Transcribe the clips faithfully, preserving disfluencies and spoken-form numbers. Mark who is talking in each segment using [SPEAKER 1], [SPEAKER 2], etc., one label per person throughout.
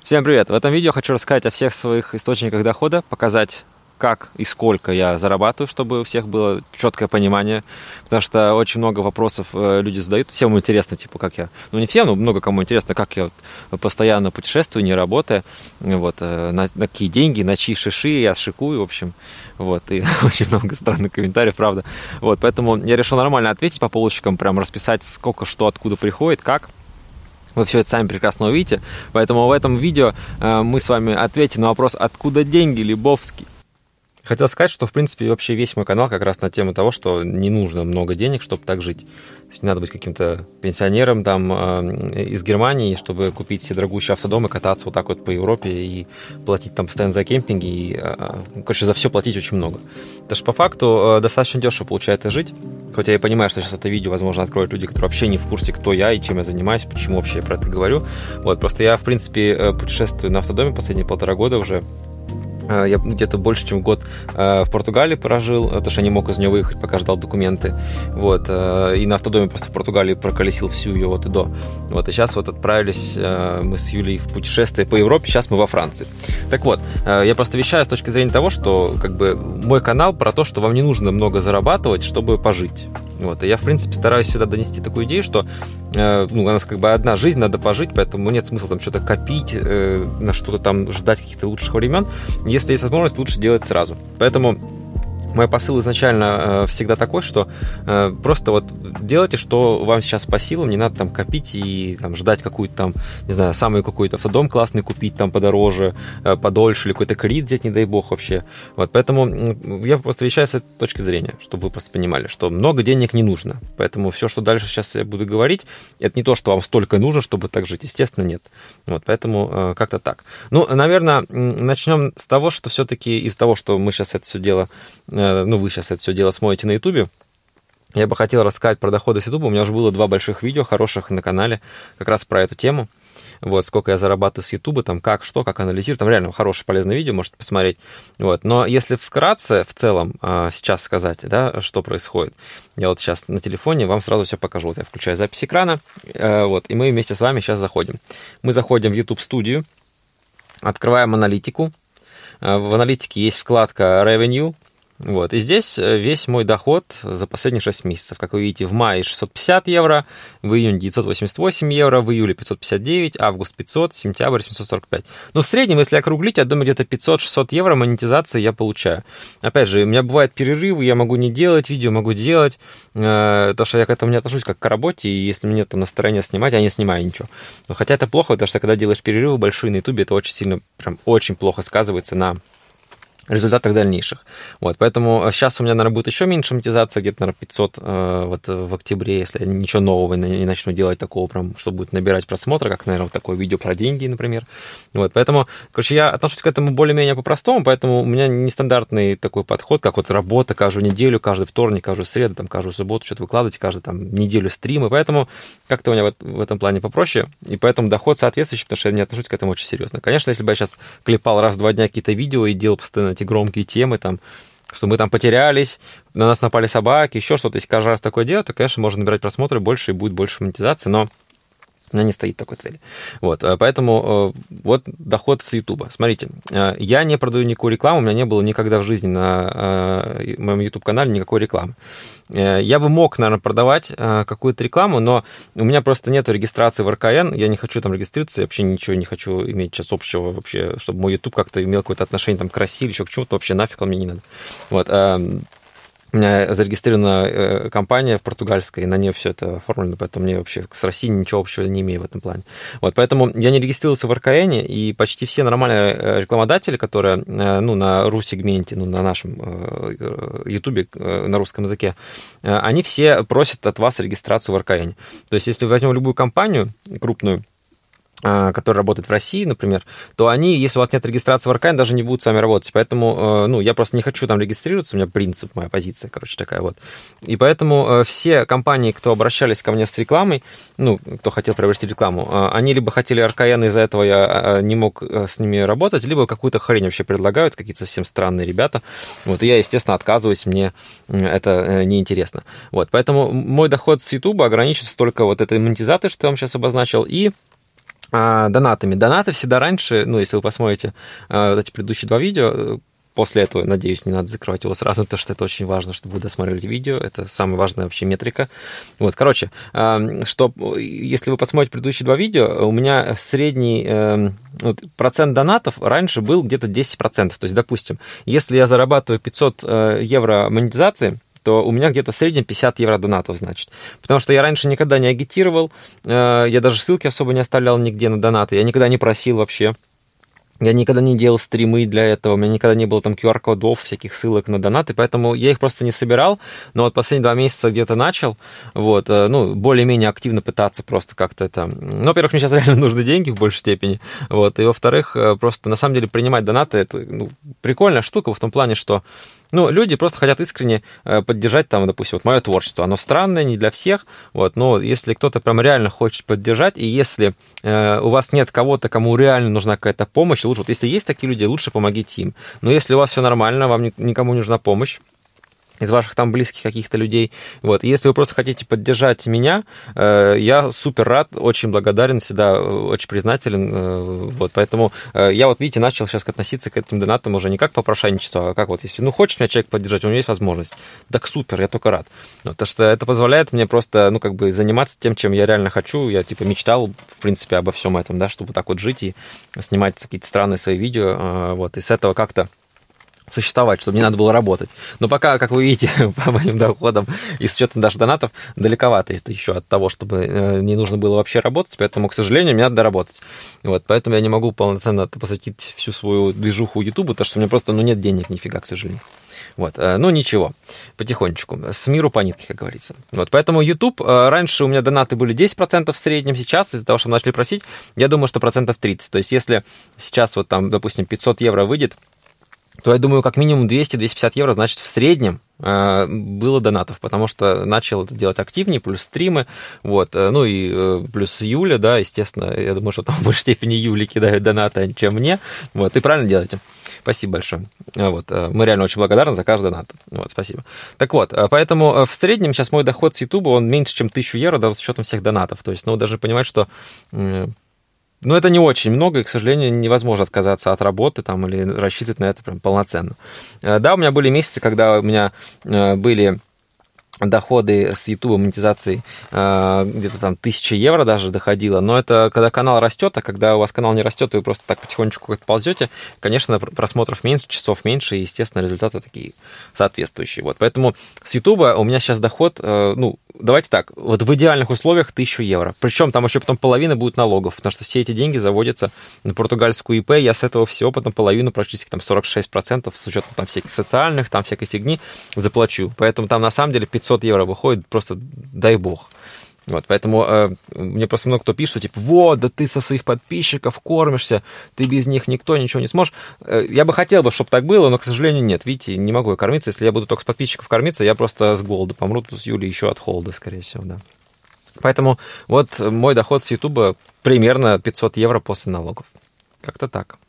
[SPEAKER 1] Всем привет! В этом видео хочу рассказать о всех своих источниках дохода, показать, как и сколько я зарабатываю, чтобы у всех было четкое понимание, потому что очень много вопросов люди задают, всем интересно, типа, как я, ну не всем, но много кому интересно, как я вот постоянно путешествую, не работая, вот, на, на какие деньги, на чьи шиши я шикую, в общем, вот, и очень много странных комментариев, правда, вот, поэтому я решил нормально ответить по полочкам, прям расписать, сколько что, откуда приходит, как. Вы все это сами прекрасно увидите, поэтому в этом видео э, мы с вами ответим на вопрос, откуда деньги, Лебовский. Хотел сказать, что, в принципе, вообще весь мой канал как раз на тему того, что не нужно много денег, чтобы так жить. То есть не надо быть каким-то пенсионером там э, из Германии, чтобы купить себе дорогущий автодом и кататься вот так вот по Европе и платить там постоянно за кемпинги и, э, короче, за все платить очень много. Потому что по факту э, достаточно дешево получается жить. Хотя я понимаю, что сейчас это видео, возможно, откроют люди, которые вообще не в курсе, кто я и чем я занимаюсь, почему вообще я про это говорю. Вот, просто я, в принципе, путешествую на автодоме последние полтора года уже. Я где-то больше, чем год в Португалии прожил, потому что я не мог из нее выехать, пока ждал документы. Вот. И на автодоме просто в Португалии проколесил всю ее от и до. Вот. И сейчас вот отправились мы с Юлей в путешествие по Европе, сейчас мы во Франции. Так вот, я просто вещаю с точки зрения того, что как бы мой канал про то, что вам не нужно много зарабатывать, чтобы пожить. Вот. И я, в принципе, стараюсь всегда донести такую идею, что э, ну, у нас как бы одна жизнь, надо пожить, поэтому нет смысла там что-то копить, э, на что-то там ждать каких-то лучших времен. Если есть возможность, лучше делать сразу. Поэтому мой посыл изначально э, всегда такой, что э, просто вот делайте, что вам сейчас по силам, не надо там копить и там, ждать какую-то там, не знаю, самый какой-то автодом классный купить там подороже, э, подольше, или какой-то кредит взять, не дай бог вообще. Вот, поэтому э, я просто вещаю с этой точки зрения, чтобы вы просто понимали, что много денег не нужно. Поэтому все, что дальше сейчас я буду говорить, это не то, что вам столько нужно, чтобы так жить. Естественно, нет. Вот, поэтому э, как-то так. Ну, наверное, начнем с того, что все-таки из того, что мы сейчас это все дело ну, вы сейчас это все дело смотрите на Ютубе, я бы хотел рассказать про доходы с Ютуба. У меня уже было два больших видео, хороших на канале, как раз про эту тему. Вот, сколько я зарабатываю с Ютуба, там, как, что, как анализирую. Там реально хорошее, полезное видео, можете посмотреть. Вот. Но если вкратце, в целом, сейчас сказать, да, что происходит, я вот сейчас на телефоне вам сразу все покажу. Вот я включаю запись экрана, вот, и мы вместе с вами сейчас заходим. Мы заходим в YouTube-студию, открываем аналитику. В аналитике есть вкладка Revenue. Вот. И здесь весь мой доход за последние шесть месяцев. Как вы видите, в мае шестьсот пятьдесят евро, в июне девятьсот восемьдесят восемь евро, в июле пятьсот пятьдесят девять, август пятьсот, сентябрь семьсот сорок пять. Но в среднем, если округлить, я думаю, где-то пятьсот-шестьсот евро монетизации я получаю. Опять же, у меня бывают перерывы, я могу не делать видео, могу делать, э, потому что я к этому не отношусь как к работе, и если мне там настроение снимать, я не снимаю ничего. Но хотя это плохо, потому что когда делаешь перерывы большие на ютубе, это очень сильно, прям очень плохо сказывается на результатах дальнейших. Вот, поэтому сейчас у меня, наверное, будет еще меньше монетизация, где-то, наверное, пятьсот э, вот в октябре, если я ничего нового не начну делать такого, прям, что будет набирать просмотры, как, наверное, вот такое видео про деньги, например. Вот, поэтому, короче, я отношусь к этому более-менее по-простому, поэтому у меня нестандартный такой подход, как вот работа каждую неделю, каждый вторник, каждую среду, там, каждую субботу что-то выкладывать, каждую там неделю стримы, поэтому как-то у меня в, в этом плане попроще, и поэтому доход соответствующий, потому что я не отношусь к этому очень серьезно. Конечно, если бы я сейчас клепал раз в два дня какие-то видео и делал постоянно эти громкие темы, там, что мы там потерялись, на нас напали собаки, еще что-то. Если каждый раз такое делать, то, конечно, можно набирать просмотры больше и будет больше монетизации, но у меня не стоит такой цели. Вот, поэтому вот доход с Ютуба. Смотрите, я не продаю никакую рекламу, у меня не было никогда в жизни на моем YouTube-канале никакой рекламы. Я бы мог, наверное, продавать какую-то рекламу, но у меня просто нет регистрации в эр ка эн, я не хочу там регистрироваться, я вообще ничего не хочу иметь сейчас общего вообще, чтобы мой YouTube как-то имел какое-то отношение там, к России или еще к чему-то, вообще нафиг он мне не надо. Вот. У меня зарегистрирована компания в португальской, и на нее все это оформлено, поэтому мне вообще с Россией ничего общего не имею в этом плане. Вот, поэтому я не регистрировался в эр ка эн, и почти все нормальные рекламодатели, которые ну, на ру-сегменте, ну, на нашем ютубе, на русском языке, они все просят от вас регистрацию в эр ка эн. То есть, если возьмем любую компанию крупную, которые работают в России, например, то они, если у вас нет регистрации в эр ка эн, даже не будут с вами работать. Поэтому, ну, я просто не хочу там регистрироваться, у меня принцип, моя позиция, короче, такая вот. И поэтому все компании, кто обращались ко мне с рекламой, ну, кто хотел приобрести рекламу, они либо хотели эр ка эн, из-за этого я не мог с ними работать, либо какую-то хрень вообще предлагают, какие-то совсем странные ребята. Вот, и я, естественно, отказываюсь, мне это неинтересно. Вот, поэтому мой доход с Ютуба ограничивается только вот этой монетизацией, что я вам сейчас обозначил, и а, донатами. Донаты всегда раньше, ну, если вы посмотрите а, вот эти предыдущие два видео, после этого, надеюсь, не надо закрывать его сразу, потому что это очень важно, чтобы вы досмотрели видео. Это самая важная вообще метрика. Вот, короче, что, если вы посмотрите предыдущие два видео, у меня средний вот, процент донатов раньше был где-то десять процентов. То есть, допустим, если я зарабатываю пятьсот евро монетизации, то у меня где-то в среднем пятьдесят евро донатов, значит. Потому что я раньше никогда не агитировал, я даже ссылки особо не оставлял нигде на донаты, я никогда не просил вообще. Я никогда не делал стримы для этого, у меня никогда не было там ку ар-кодов, всяких ссылок на донаты, поэтому я их просто не собирал, но вот последние два месяца где-то начал, вот, ну, более-менее активно пытаться просто как-то это... Ну, во-первых, мне сейчас реально нужны деньги в большей степени, вот, и во-вторых, просто на самом деле принимать донаты, это, ну, прикольная штука в том плане, что ну, люди просто хотят искренне поддержать, там, допустим, вот мое творчество. Оно странное, не для всех, вот, но если кто-то прям реально хочет поддержать, и если э, у вас нет кого-то, кому реально нужна какая-то помощь, лучше, вот если есть такие люди, лучше помогите им. Но если у вас все нормально, вам никому не нужна помощь из ваших там близких каких-то людей. Вот. Если вы просто хотите поддержать меня, э, я супер рад, очень благодарен, всегда очень признателен. Э, вот. Поэтому э, я вот, видите, начал сейчас относиться к этим донатам уже не как попрошайничество, а как вот, если ну хочет меня человек поддержать, у него есть возможность. Так супер, я только рад. Вот, потому что это позволяет мне просто, ну, как бы заниматься тем, чем я реально хочу. Я, типа, мечтал, в принципе, обо всем этом, да, чтобы так вот жить и снимать какие-то странные свои видео. Э, вот. И с этого как-то существовать, чтобы не надо было работать. Но пока, как вы видите, по моим доходам и с учетом даже донатов, далековато это еще от того, чтобы не нужно было вообще работать, поэтому, к сожалению, мне надо доработать. Вот, поэтому я не могу полноценно посвятить всю свою движуху Ютубу, потому что у меня просто ну, нет денег нифига, к сожалению. Вот, ну ничего, потихонечку, с миру по нитке, как говорится. Вот, поэтому YouTube, раньше у меня донаты были десять процентов в среднем, сейчас из-за того, что начали просить, я думаю, что процентов тридцать. То есть, если сейчас вот там, допустим, пятьсот евро выйдет, то я думаю, как минимум двести - двести пятьдесят евро, значит, в среднем э, было донатов, потому что начал это делать активнее, плюс стримы, вот, ну и э, плюс Юля, да, естественно, я думаю, что там в большей степени Юле кидают донаты, чем мне, вот, и правильно делаете. Спасибо большое. Вот, мы реально очень благодарны за каждый донат. Вот, спасибо. Так вот, поэтому в среднем сейчас мой доход с Ютуба, он меньше, чем тысячу евро, даже с учетом всех донатов, то есть, ну, даже понимать, что... Э, Но это не очень много, и, к сожалению, невозможно отказаться от работы там, или рассчитывать на это прям полноценно. Да, у меня были месяцы, когда у меня были доходы с YouTube монетизацией где-то там тысяча евро даже доходило, но это когда канал растет, а когда у вас канал не растет, и вы просто так потихонечку как-то ползете, конечно, просмотров меньше, часов меньше, и, естественно, результаты такие соответствующие. Вот. Поэтому с YouTube у меня сейчас доход, ну, давайте так, вот в идеальных условиях тысяча евро. Причем там еще потом половина будет налогов, потому что все эти деньги заводятся на португальскую ИП, я с этого всего потом половину, практически там сорок шесть процентов с учетом там всяких социальных, там всякой фигни заплачу. Поэтому там на самом деле пятьсот евро выходит, просто дай бог. Вот, поэтому э, мне просто много кто пишет, что типа, вот, да ты со своих подписчиков кормишься, ты без них никто, ничего не сможешь. Э, я бы хотел бы, чтобы так было, но, к сожалению, нет. Видите, не могу я кормиться. Если я буду только с подписчиков кормиться, я просто с голода помру, тут с Юлей еще от холода, скорее всего, да. Поэтому вот мой доход с Ютуба примерно пятьсот евро после налогов. Как-то так.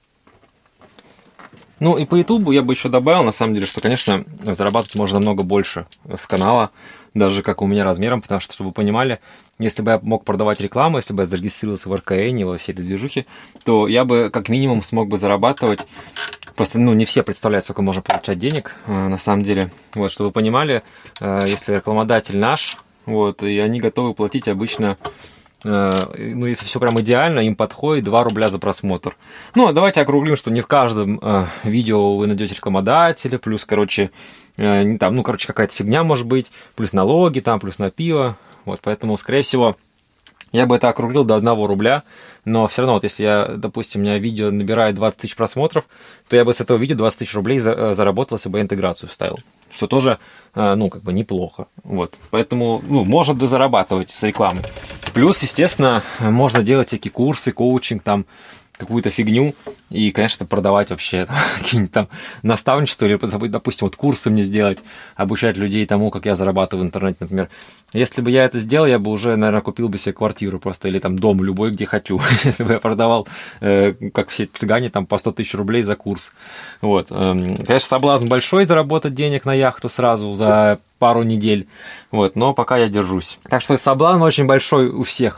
[SPEAKER 1] Ну и по Ютубу я бы еще добавил, на самом деле, что, конечно, зарабатывать можно намного больше с канала, даже как у меня размером, потому что, чтобы вы понимали, если бы я мог продавать рекламу, если бы я зарегистрировался в эр ка эн, во всей этой движухе, то я бы как минимум смог бы зарабатывать, просто, ну, не все представляют, сколько можно получать денег, на самом деле. Вот, чтобы вы понимали, если рекламодатель наш, вот, и они готовы платить обычно... Ну, если все прям идеально, им подходит два рубля за просмотр. Ну, давайте округлим, что не в каждом э, видео вы найдете рекламодателя, плюс, короче, э, там, ну, короче, какая-то фигня может быть, плюс налоги, там, плюс на пиво. Вот, поэтому, скорее всего, я бы это округлил до одного рубля, но все равно, вот если я, допустим, у меня видео набирает двадцать тысяч просмотров, то я бы с этого видео двадцать тысяч рублей за, заработал, если бы я интеграцию вставил, что тоже, ну, как бы неплохо, вот, поэтому, ну, можно дозарабатывать с рекламой. Плюс, естественно, можно делать всякие курсы, коучинг, там, какую-то фигню и, конечно, продавать вообще какие-нибудь там наставничества или, допустим, вот курсы мне сделать, обучать людей тому, как я зарабатываю в интернете, например. Если бы я это сделал, я бы уже, наверное, купил бы себе квартиру просто или там дом любой, где хочу. Если бы я продавал, э, как все цыгане, там по сто тысяч рублей за курс. Вот. Конечно, соблазн большой заработать денег на яхту сразу за пару недель, вот, но пока я держусь. Так что соблазн очень большой у всех.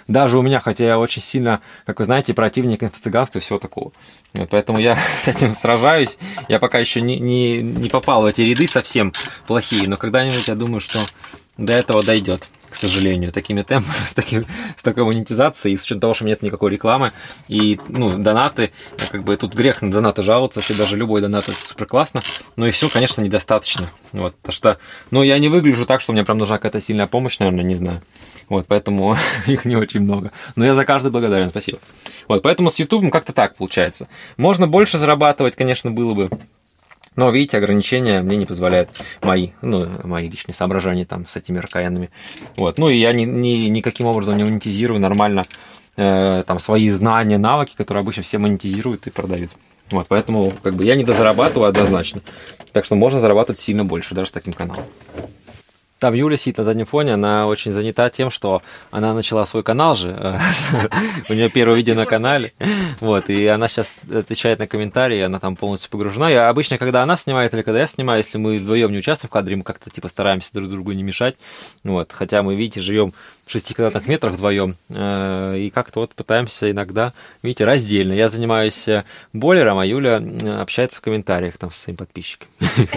[SPEAKER 1] даже у меня, хотя я очень сильно, как вы знаете, противник инфо-цыганства и всего такого. Вот, поэтому я с этим сражаюсь. Я пока еще не, не, не попал в эти ряды совсем плохие, но когда-нибудь я думаю, что до этого дойдет. К сожалению, такими темпами, с, таким, с такой монетизацией, с учетом того, что нет никакой рекламы, и, ну, донаты, как бы тут грех на донаты жаловаться, вообще даже любой донат это супер классно, но и все, конечно, недостаточно, вот, потому что, ну, я не выгляжу так, что мне прям нужна какая-то сильная помощь, наверное, не знаю, вот, поэтому их не очень много, но я за каждый благодарен, спасибо. Вот, поэтому с YouTube как-то так получается. Можно больше зарабатывать, конечно, было бы. Но, видите, ограничения мне не позволяют мои, ну, мои личные соображения там с этими эр ка энами. Вот. Ну, и я ни, ни, никаким образом не монетизирую нормально э, там свои знания, навыки, которые обычно все монетизируют и продают. Вот, поэтому, как бы, я не дозарабатываю однозначно. Так что можно зарабатывать сильно больше, даже с таким каналом. Там Юля сидит на заднем фоне, она очень занята тем, что она начала свой канал же, у нее первое видео на канале, вот, и она сейчас отвечает на комментарии, она там полностью погружена. Я обычно, когда она снимает или когда я снимаю, если мы вдвоем не участвуем в кадре, мы как-то типа стараемся друг другу не мешать, вот, хотя мы, видите, живем в шести квадратных метрах вдвоем, и как-то вот пытаемся иногда, видите, раздельно. Я занимаюсь бойлером, а Юля общается в комментариях там со своими подписчиками.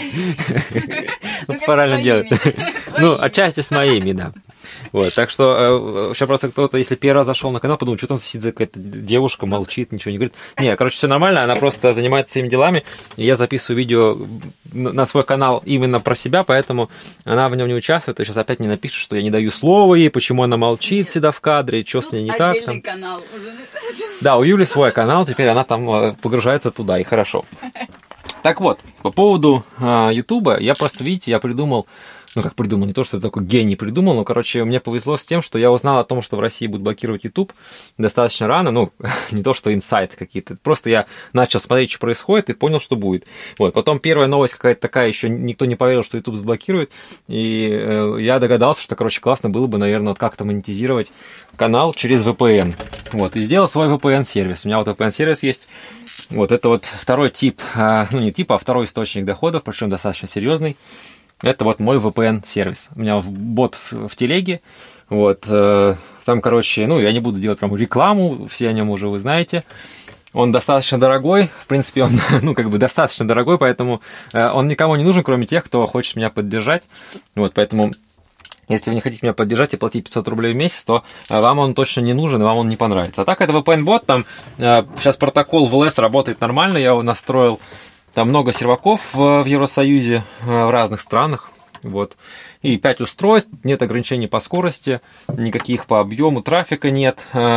[SPEAKER 1] Правильно делать. Ну, отчасти с моими, да. Вот, так что сейчас просто кто-то, если первый раз зашел на канал, подумал, что там сидит за какая-то девушка, молчит, ничего не говорит. Не, короче, все нормально, она просто занимается своими делами, и я записываю видео на свой канал именно про себя, поэтому она в нем не участвует, и сейчас опять мне напишет, что я не даю слова ей, почему она молчит всегда в кадре, что с ней не так. Там. Канал уже. Да, у Юли свой канал, теперь она там погружается туда, и хорошо. Так вот, по поводу Ютуба, я просто, видите, я придумал, ну как придумал, не то, что я такой гений придумал, но, короче, мне повезло с тем, что я узнал о том, что в России будут блокировать YouTube достаточно рано, ну, не то, что инсайты какие-то, просто я начал смотреть, что происходит, и понял, что будет. Вот, потом первая новость какая-то такая, еще никто не поверил, что YouTube заблокирует, и э, я догадался, что, короче, классно было бы, наверное, вот как-то монетизировать канал через ви пи эн. Вот, и сделал свой ви пи эн-сервис. У меня вот ви пи эн-сервис есть. Вот, это вот второй тип, ну не тип, а второй источник доходов, причем достаточно серьезный. Это вот мой ви пи эн-сервис. У меня бот в, в телеге. Вот, там, короче, ну, я не буду делать прям рекламу, все о нем уже вы знаете. Он достаточно дорогой, в принципе, он, ну, как бы достаточно дорогой, поэтому он никому не нужен, кроме тех, кто хочет меня поддержать. Вот, поэтому... Если вы не хотите меня поддержать и платить пятьсот рублей в месяц, то вам он точно не нужен, и вам он не понравится. А так, это ви пи эн-бот, там сейчас протокол ви эл эс работает нормально, я его настроил. Там много серваков в Евросоюзе, в разных странах. Вот. И пять устройств, нет ограничений по скорости, никаких по объему, трафика нет.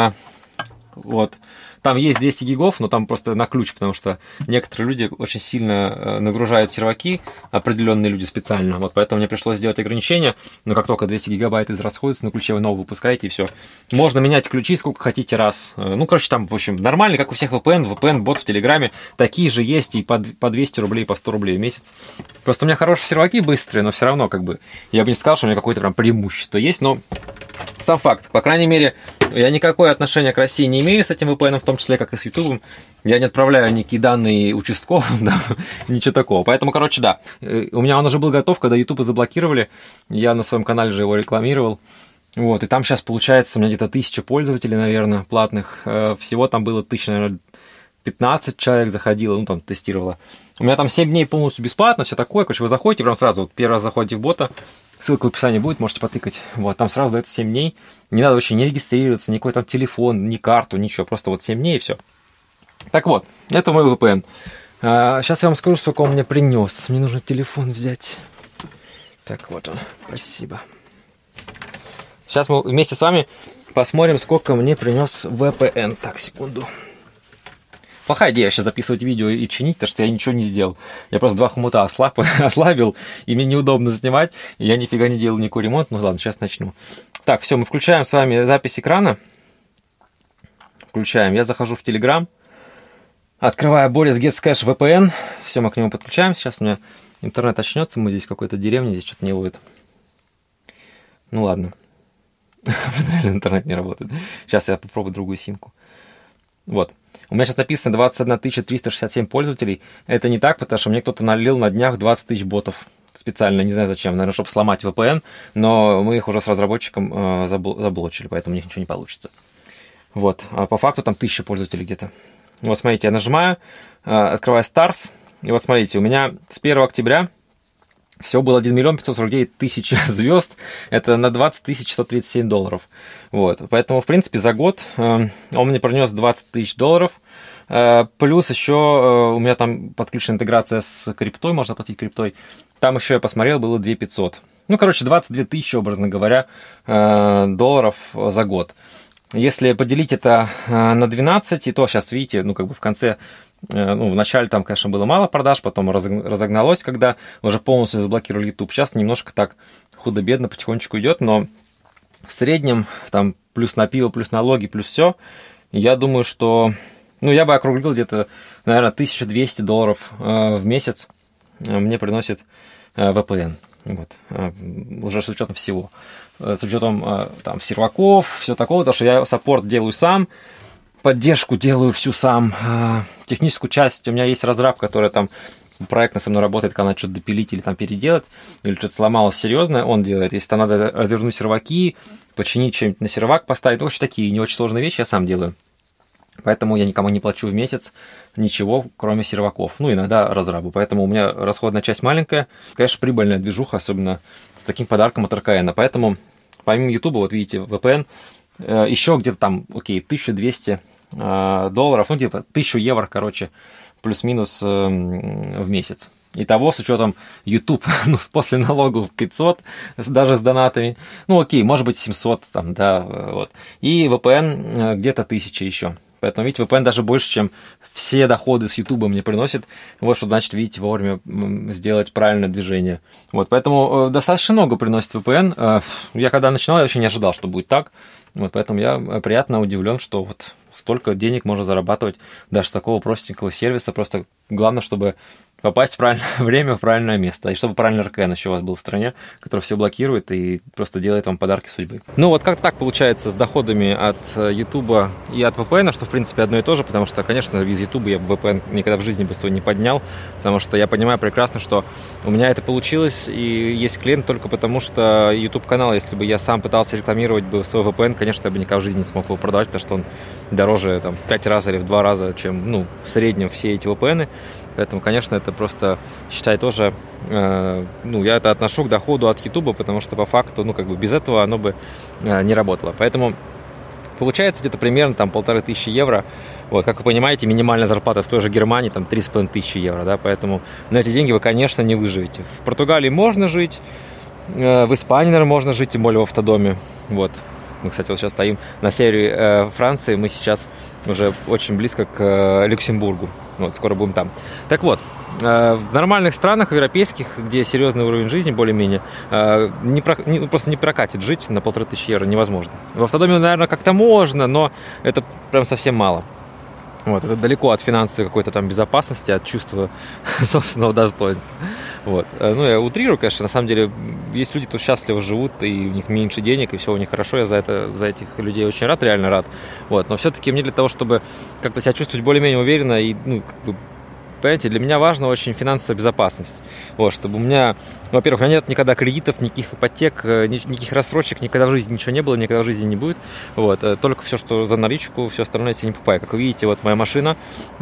[SPEAKER 1] Вот. Там есть двести гигов, но там просто на ключ, потому что некоторые люди очень сильно нагружают серваки, определенные люди специально. Вот поэтому мне пришлось сделать ограничение. Но как только двести гигабайт израсходуется, на ключе вы новый выпускаете, и все. Можно менять ключи сколько хотите раз. Ну, короче, там, в общем, нормально, как у всех ви пи эн. ви пи эн-бот в Телеграме. Такие же есть и по двести рублей, по сто рублей в месяц. Просто у меня хорошие серваки быстрые, но все равно, как бы, я бы не сказал, что у меня какое-то прям преимущество есть, но сам факт. По крайней мере, я никакое отношение к России не имею с этим ви пи эн, в том числе, как и с Ютубом. Я не отправляю никакие данные участковым, да, ничего такого. Поэтому, короче, да. У меня он уже был готов, когда Ютуб заблокировали. Я на своем канале же его рекламировал. Вот, и там сейчас, получается, у меня где-то тысяча пользователей, наверное, платных. Всего там было тысяч, наверное, пятнадцать человек заходило, ну, там, тестировало. У меня там семь дней полностью бесплатно, все такое. Короче, вы заходите, прям сразу, вот, первый раз заходите в бота, ссылка в описании будет, можете потыкать. Вот, там сразу дается семь дней. Не надо вообще не регистрироваться, никакой там телефон, ни карту, ничего. Просто вот семь дней и все. Так вот, это мой ви пи эн. А, сейчас я вам скажу, сколько он мне принес. Мне нужно телефон взять. Так, вот он. Спасибо. Сейчас мы вместе с вами посмотрим, сколько мне принес ви пи эн. Так, секунду. Плохая идея сейчас записывать видео и чинить, потому что я ничего не сделал. Я просто два хомута ослаб, ослабил, и мне неудобно снимать. И я нифига не делал никакой ремонт. Ну ладно, сейчас начну. Так, все, мы включаем с вами запись экрана. Включаем. Я захожу в Telegram. Открываю Boris Gets Cash ви пи эн. Все, мы к нему подключаем. Сейчас у меня интернет очнется. Мы здесь в какой-то деревне, здесь что-то не ловит. Ну ладно. Реально интернет не работает. Сейчас я попробую другую симку. Вот. У меня сейчас написано двадцать одна тысяча триста шестьдесят семь пользователей. Это не так, потому что мне кто-то налил на днях двадцать тысяч ботов. специально, не знаю зачем, наверное, чтобы сломать ви пи эн, но мы их уже с разработчиком э, заблочили, поэтому у них ничего не получится. Вот, а по факту там тысяча пользователей где-то. Вот, смотрите, я нажимаю, э, открываю Stars, и вот смотрите, у меня с первого октября всего было один миллион пятьсот сорок девять тысяч звезд, это на двадцать тысяч сто тридцать семь долларов. Вот, поэтому, в принципе, за год э, он мне принес двадцать тысяч долларов, э, плюс еще э, у меня там подключена интеграция с криптой, можно платить криптой, там еще я посмотрел, было две тысячи пятьсот. Ну, короче, двадцать две тысячи, образно говоря, э, долларов за год. Если поделить это э, на двенадцать, и то сейчас, видите, ну, как бы в конце... Ну, вначале там, конечно, было мало продаж, потом разогналось, когда уже полностью заблокировали YouTube. Сейчас немножко так худо-бедно потихонечку идет, но в среднем там плюс на пиво, плюс налоги, плюс все, я думаю, что, ну, я бы округлил где-то, наверное, тысяча двести долларов э, в месяц мне приносит э, ви пи эн. Вот, э, уже с учетом всего. Э, с учетом э, там серваков, все такого, потому что я саппорт делаю сам, поддержку делаю всю сам, техническую часть, у меня есть разраб, который там проектно со мной работает, когда надо что-то допилить или там переделать, или что-то сломалось серьезное, он делает. Если там надо развернуть серваки, починить что-нибудь на сервак, поставить, ну, вообще такие не очень сложные вещи я сам делаю. Поэтому я никому не плачу в месяц ничего, кроме серваков. Ну, иногда разрабу. Поэтому у меня расходная часть маленькая. Конечно, прибыльная движуха, особенно с таким подарком от эр ка эн. Поэтому, помимо YouTube, вот видите, ви пи эн, еще где-то там, окей, тысяча двести долларов, ну, типа тысяча евро, короче, плюс-минус э, в месяц. Итого, с учетом YouTube, ну, после налогов пятьсот, даже с донатами, ну, окей, может быть, семьсот, там, да, вот. И ви пи эн где-то тысяча еще. Поэтому, видите, ви пи эн даже больше, чем все доходы с YouTube мне приносит. Вот что значит, видите, вовремя сделать правильное движение. Вот, поэтому достаточно много приносит ви пи эн. Я когда начинал, я вообще не ожидал, что будет так. Вот, поэтому я приятно удивлен, что вот столько денег можно зарабатывать даже с такого простенького сервиса. Просто главное, чтобы попасть в правильное время, в правильное место. И чтобы правильный эр ка эн еще у вас был в стране, который все блокирует и просто делает вам подарки судьбы. Ну вот как так получается с доходами от YouTube и от ви пи эн, что в принципе одно и то же, потому что, конечно, без YouTube я бы ви пи эн никогда в жизни бы свой не поднял, потому что я понимаю прекрасно, что у меня это получилось, и есть клиент только потому, что YouTube-канал, если бы я сам пытался рекламировать бы свой ви пи эн, конечно, я бы никогда в жизни не смог его продавать, потому что он дороже там, в пять раз или в два раза, чем ну, в среднем все эти ви пи эн. Поэтому, конечно, это просто, считай, тоже, э, ну, я это отношу к доходу от YouTube, потому что по факту, ну, как бы без этого оно бы э, не работало. Поэтому получается где-то примерно там полторы тысячи евро. Вот, как вы понимаете, минимальная зарплата в той же Германии там три с половиной тысячи евро, да, поэтому на эти деньги вы, конечно, не выживете. В Португалии можно жить, э, в Испании, наверное, можно жить, тем более в автодоме, вот. Мы, кстати, вот сейчас стоим на севере э, Франции, мы сейчас уже очень близко к э, Люксембургу, вот, скоро будем там. Так вот, э, в нормальных странах европейских, где серьезный уровень жизни, более-менее, э, не про, не, просто не прокатит жить на полторы тысячи евро, невозможно. В автодоме, наверное, как-то можно, но это прям совсем мало. Вот, это далеко от финансовой какой-то там безопасности, от чувства собственного достоинства. Вот. Ну, я утрирую, конечно, на самом деле, есть люди, кто счастливо живут, и у них меньше денег, и все у них хорошо, я за, это, за этих людей очень рад, реально рад. Вот. Но все-таки мне для того, чтобы как-то себя чувствовать более-менее уверенно и, ну, как бы, понимаете, для меня важна очень финансовая безопасность. Вот, чтобы у меня, ну, во-первых, у меня нет никогда кредитов, никаких ипотек, никаких рассрочек, никогда в жизни ничего не было, никогда в жизни не будет. Вот, только все, что за наличку, все остальное я себе не покупаю. Как вы видите, вот моя машина,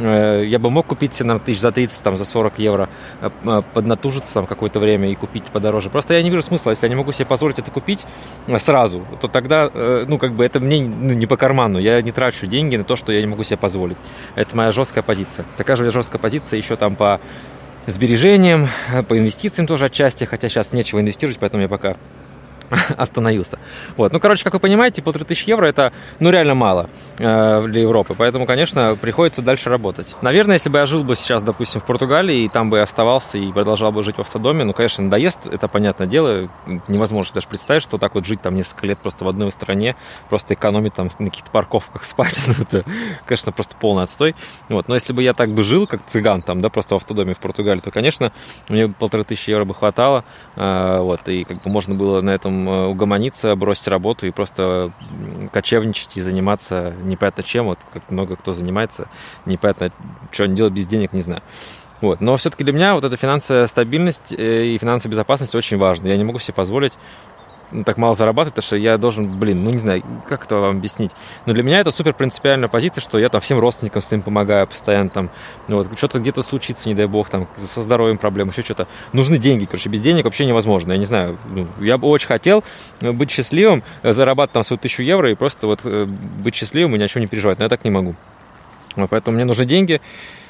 [SPEAKER 1] я бы мог купить себе, наверное, тысяч за тридцать, там, за сорок евро, поднатужиться там какое-то время и купить подороже. Просто я не вижу смысла, если я не могу себе позволить это купить сразу, то тогда, ну, как бы это мне, ну, не по карману. Я не трачу деньги на то, что я не могу себе позволить. Это моя жесткая позиция. Такая же жесткая позиция еще там по сбережениям, по инвестициям тоже отчасти, хотя сейчас нечего инвестировать, поэтому я пока остановился. Вот. Ну, короче, как вы понимаете, полторы тысячи евро это, ну, реально мало э, для Европы, поэтому, конечно, приходится дальше работать. Наверное, если бы я жил бы сейчас, допустим, в Португалии, и там бы оставался и продолжал бы жить в автодоме, ну, конечно, надоест, это понятное дело, невозможно даже представить, что так вот жить там несколько лет просто в одной стране, просто экономить там на каких-то парковках, спать, ну, это, конечно, просто полный отстой. Вот. Но если бы я так бы жил, как цыган там, да, просто в автодоме в Португалии, то, конечно, мне полторы тысячи евро бы хватало, э, вот, и как бы можно было на этом угомониться, бросить работу и просто кочевничать и заниматься непонятно чем, вот как много кто занимается, непонятно, что они делают без денег, не знаю. Вот. Но все-таки для меня вот эта финансовая стабильность и финансовая безопасность очень важна. Я не могу себе позволить ну, так мало зарабатывать, потому что я должен, блин, ну не знаю, как это вам объяснить. Но для меня это супер принципиальная позиция, что я там всем родственникам своим помогаю постоянно, там, ну, вот, что-то где-то случится, не дай бог, там, со здоровьем проблемы, еще что-то. Нужны деньги, короче, без денег вообще невозможно, я не знаю. Ну, я бы очень хотел быть счастливым, зарабатывать там свою тысячу евро и просто вот быть счастливым и ни о чем не переживать, но я так не могу. Вот, поэтому мне нужны деньги.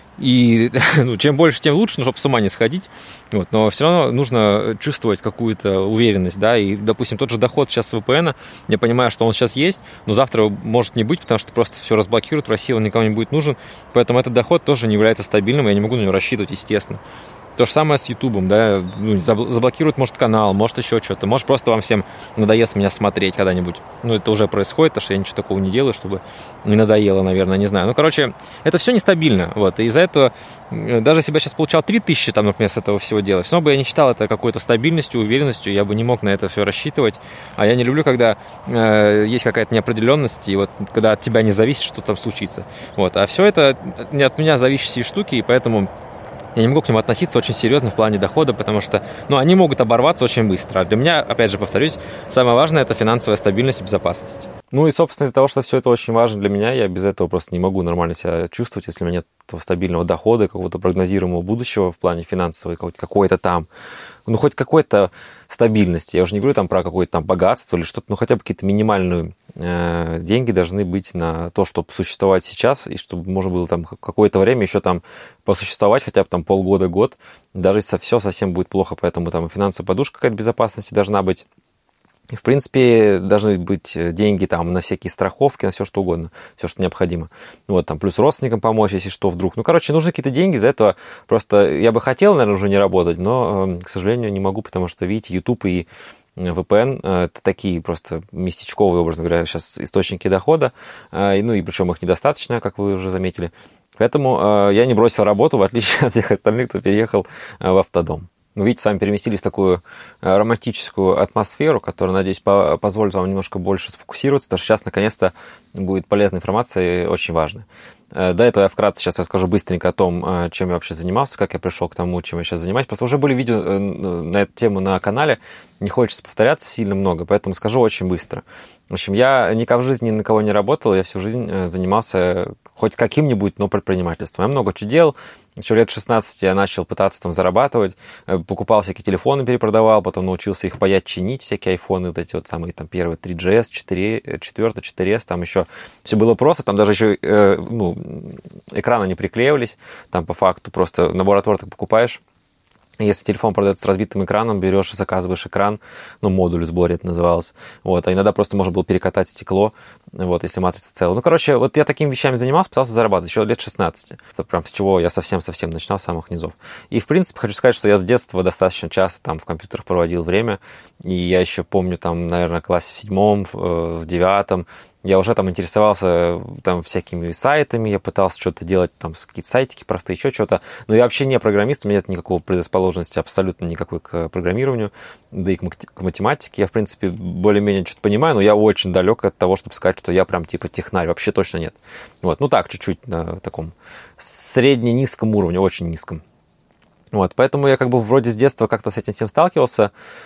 [SPEAKER 1] И ну, чем больше, тем лучше, ну, чтобы с ума не сходить. Вот, но все равно нужно чувствовать какую-то уверенность, да, и, допустим, тот же доход сейчас с вэ пэ эн, я понимаю, что он сейчас есть, но завтра может не быть, потому что просто все разблокируют, в России он никому не будет нужен, поэтому этот доход тоже не является стабильным, я не могу на него рассчитывать, естественно. То же самое с Ютубом, да, ну, заблокируют, может, канал, может, еще что-то, может, просто вам всем надоест меня смотреть когда-нибудь. Ну, это уже происходит, потому что я ничего такого не делаю, чтобы не надоело, наверное, не знаю. Ну, короче, это все нестабильно, вот, и из-за этого, даже если бы я сейчас получал три тысячи, там, например, с этого всего дела, все равно бы я не считал это какой-то стабильностью, уверенностью, я бы не мог на это все рассчитывать, а я не люблю, когда э, есть какая-то неопределенность, и вот, когда от тебя не зависит, что там случится, вот, а все это не от меня зависящие штуки, и поэтому я не могу к ним относиться очень серьезно в плане дохода, потому что, ну, они могут оборваться очень быстро. А для меня, опять же, повторюсь, самое важное – это финансовая стабильность и безопасность. Ну и, собственно, из-за того, что все это очень важно для меня, я без этого просто не могу нормально себя чувствовать, если у меня нет этого стабильного дохода, какого-то прогнозируемого будущего в плане финансовой, какой-то там, ну, хоть какой-то стабильности. Я уже не говорю там про какое-то там богатство или что-то, но хотя бы какие-то минимальные э, деньги должны быть на то, чтобы существовать сейчас, и чтобы можно было там какое-то время еще там посуществовать, хотя бы там полгода-год, даже если все совсем будет плохо, поэтому там финансовая подушка какая-то безопасности должна быть. И, в принципе, должны быть деньги там на всякие страховки, на все что угодно, все, что необходимо. Вот, там, плюс родственникам помочь, если что, вдруг. Ну, короче, нужны какие-то деньги, из-за этого просто я бы хотел, наверное, уже не работать, но, к сожалению, не могу, потому что, видите, YouTube и вэ пэ эн – это такие просто местечковые, образно говоря, сейчас источники дохода, ну, и причем их недостаточно, как вы уже заметили. Поэтому я не бросил работу, в отличие от всех остальных, кто переехал в автодом. Вы видите, с вами переместились в такую романтическую атмосферу, которая, надеюсь, позволит вам немножко больше сфокусироваться, потому что сейчас, наконец-то, будет полезная информация и очень важная. До этого я вкратце сейчас расскажу быстренько о том, чем я вообще занимался, как я пришел к тому, чем я сейчас занимаюсь. Просто уже были видео на эту тему на канале, не хочется повторяться сильно много, поэтому скажу очень быстро. В общем, я никогда в жизни ни на кого не работал, я всю жизнь занимался хоть каким-нибудь, но предпринимательством. Я много чего делал. Еще лет шестнадцать я начал пытаться там зарабатывать, покупал всякие телефоны, перепродавал, потом научился их паять, чинить, всякие айфоны, вот эти вот самые там первые три джи эс, четыре, четыре, четыре эс, там еще все было просто, там даже еще э, ну, экраны не приклеивались, там по факту просто набор отверток покупаешь. Если телефон продается с разбитым экраном, берешь и заказываешь экран, ну, модуль в сборе это называлось, вот, а иногда просто можно было перекатать стекло, вот, если матрица целая. Ну, короче, вот я такими вещами занимался, пытался зарабатывать еще лет шестнадцати, это прям с чего я совсем-совсем начинал, с самых низов. И, в принципе, хочу сказать, что я с детства достаточно часто там в компьютерах проводил время, и я еще помню, там, наверное, в классе в седьмом, в девятом, я уже там интересовался там всякими сайтами, я пытался что-то делать, там какие-то сайтики простые, еще что-то. Но я вообще не программист, у меня нет никакого предрасположенности абсолютно никакой к программированию, да и к математике. Я, в принципе, более-менее что-то понимаю, но я очень далек от того, чтобы сказать, что я прям типа технарь. Вообще точно нет. Вот, ну так, чуть-чуть на таком средне-низком уровне, очень низком. Вот, поэтому я как бы вроде с детства как-то с этим всем сталкивался.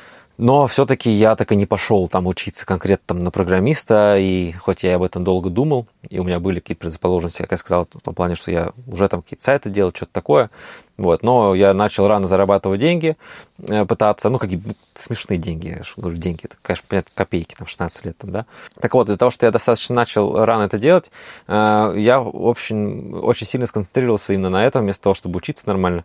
[SPEAKER 1] Но все-таки я так и не пошел там учиться конкретно там, на программиста, и хоть я об этом долго думал, и у меня были какие-то предрасположенности, как я сказал, в том плане, что я уже там какие-то сайты делал, что-то такое, вот, но я начал рано зарабатывать деньги, пытаться, ну, какие-то смешные деньги, я же говорю, деньги, это, конечно, понятно, копейки, там, шестнадцать лет, там, да. Так вот, из-за того, что я достаточно начал рано это делать, я, в общем, очень сильно сконцентрировался именно на этом, вместо того, чтобы учиться нормально.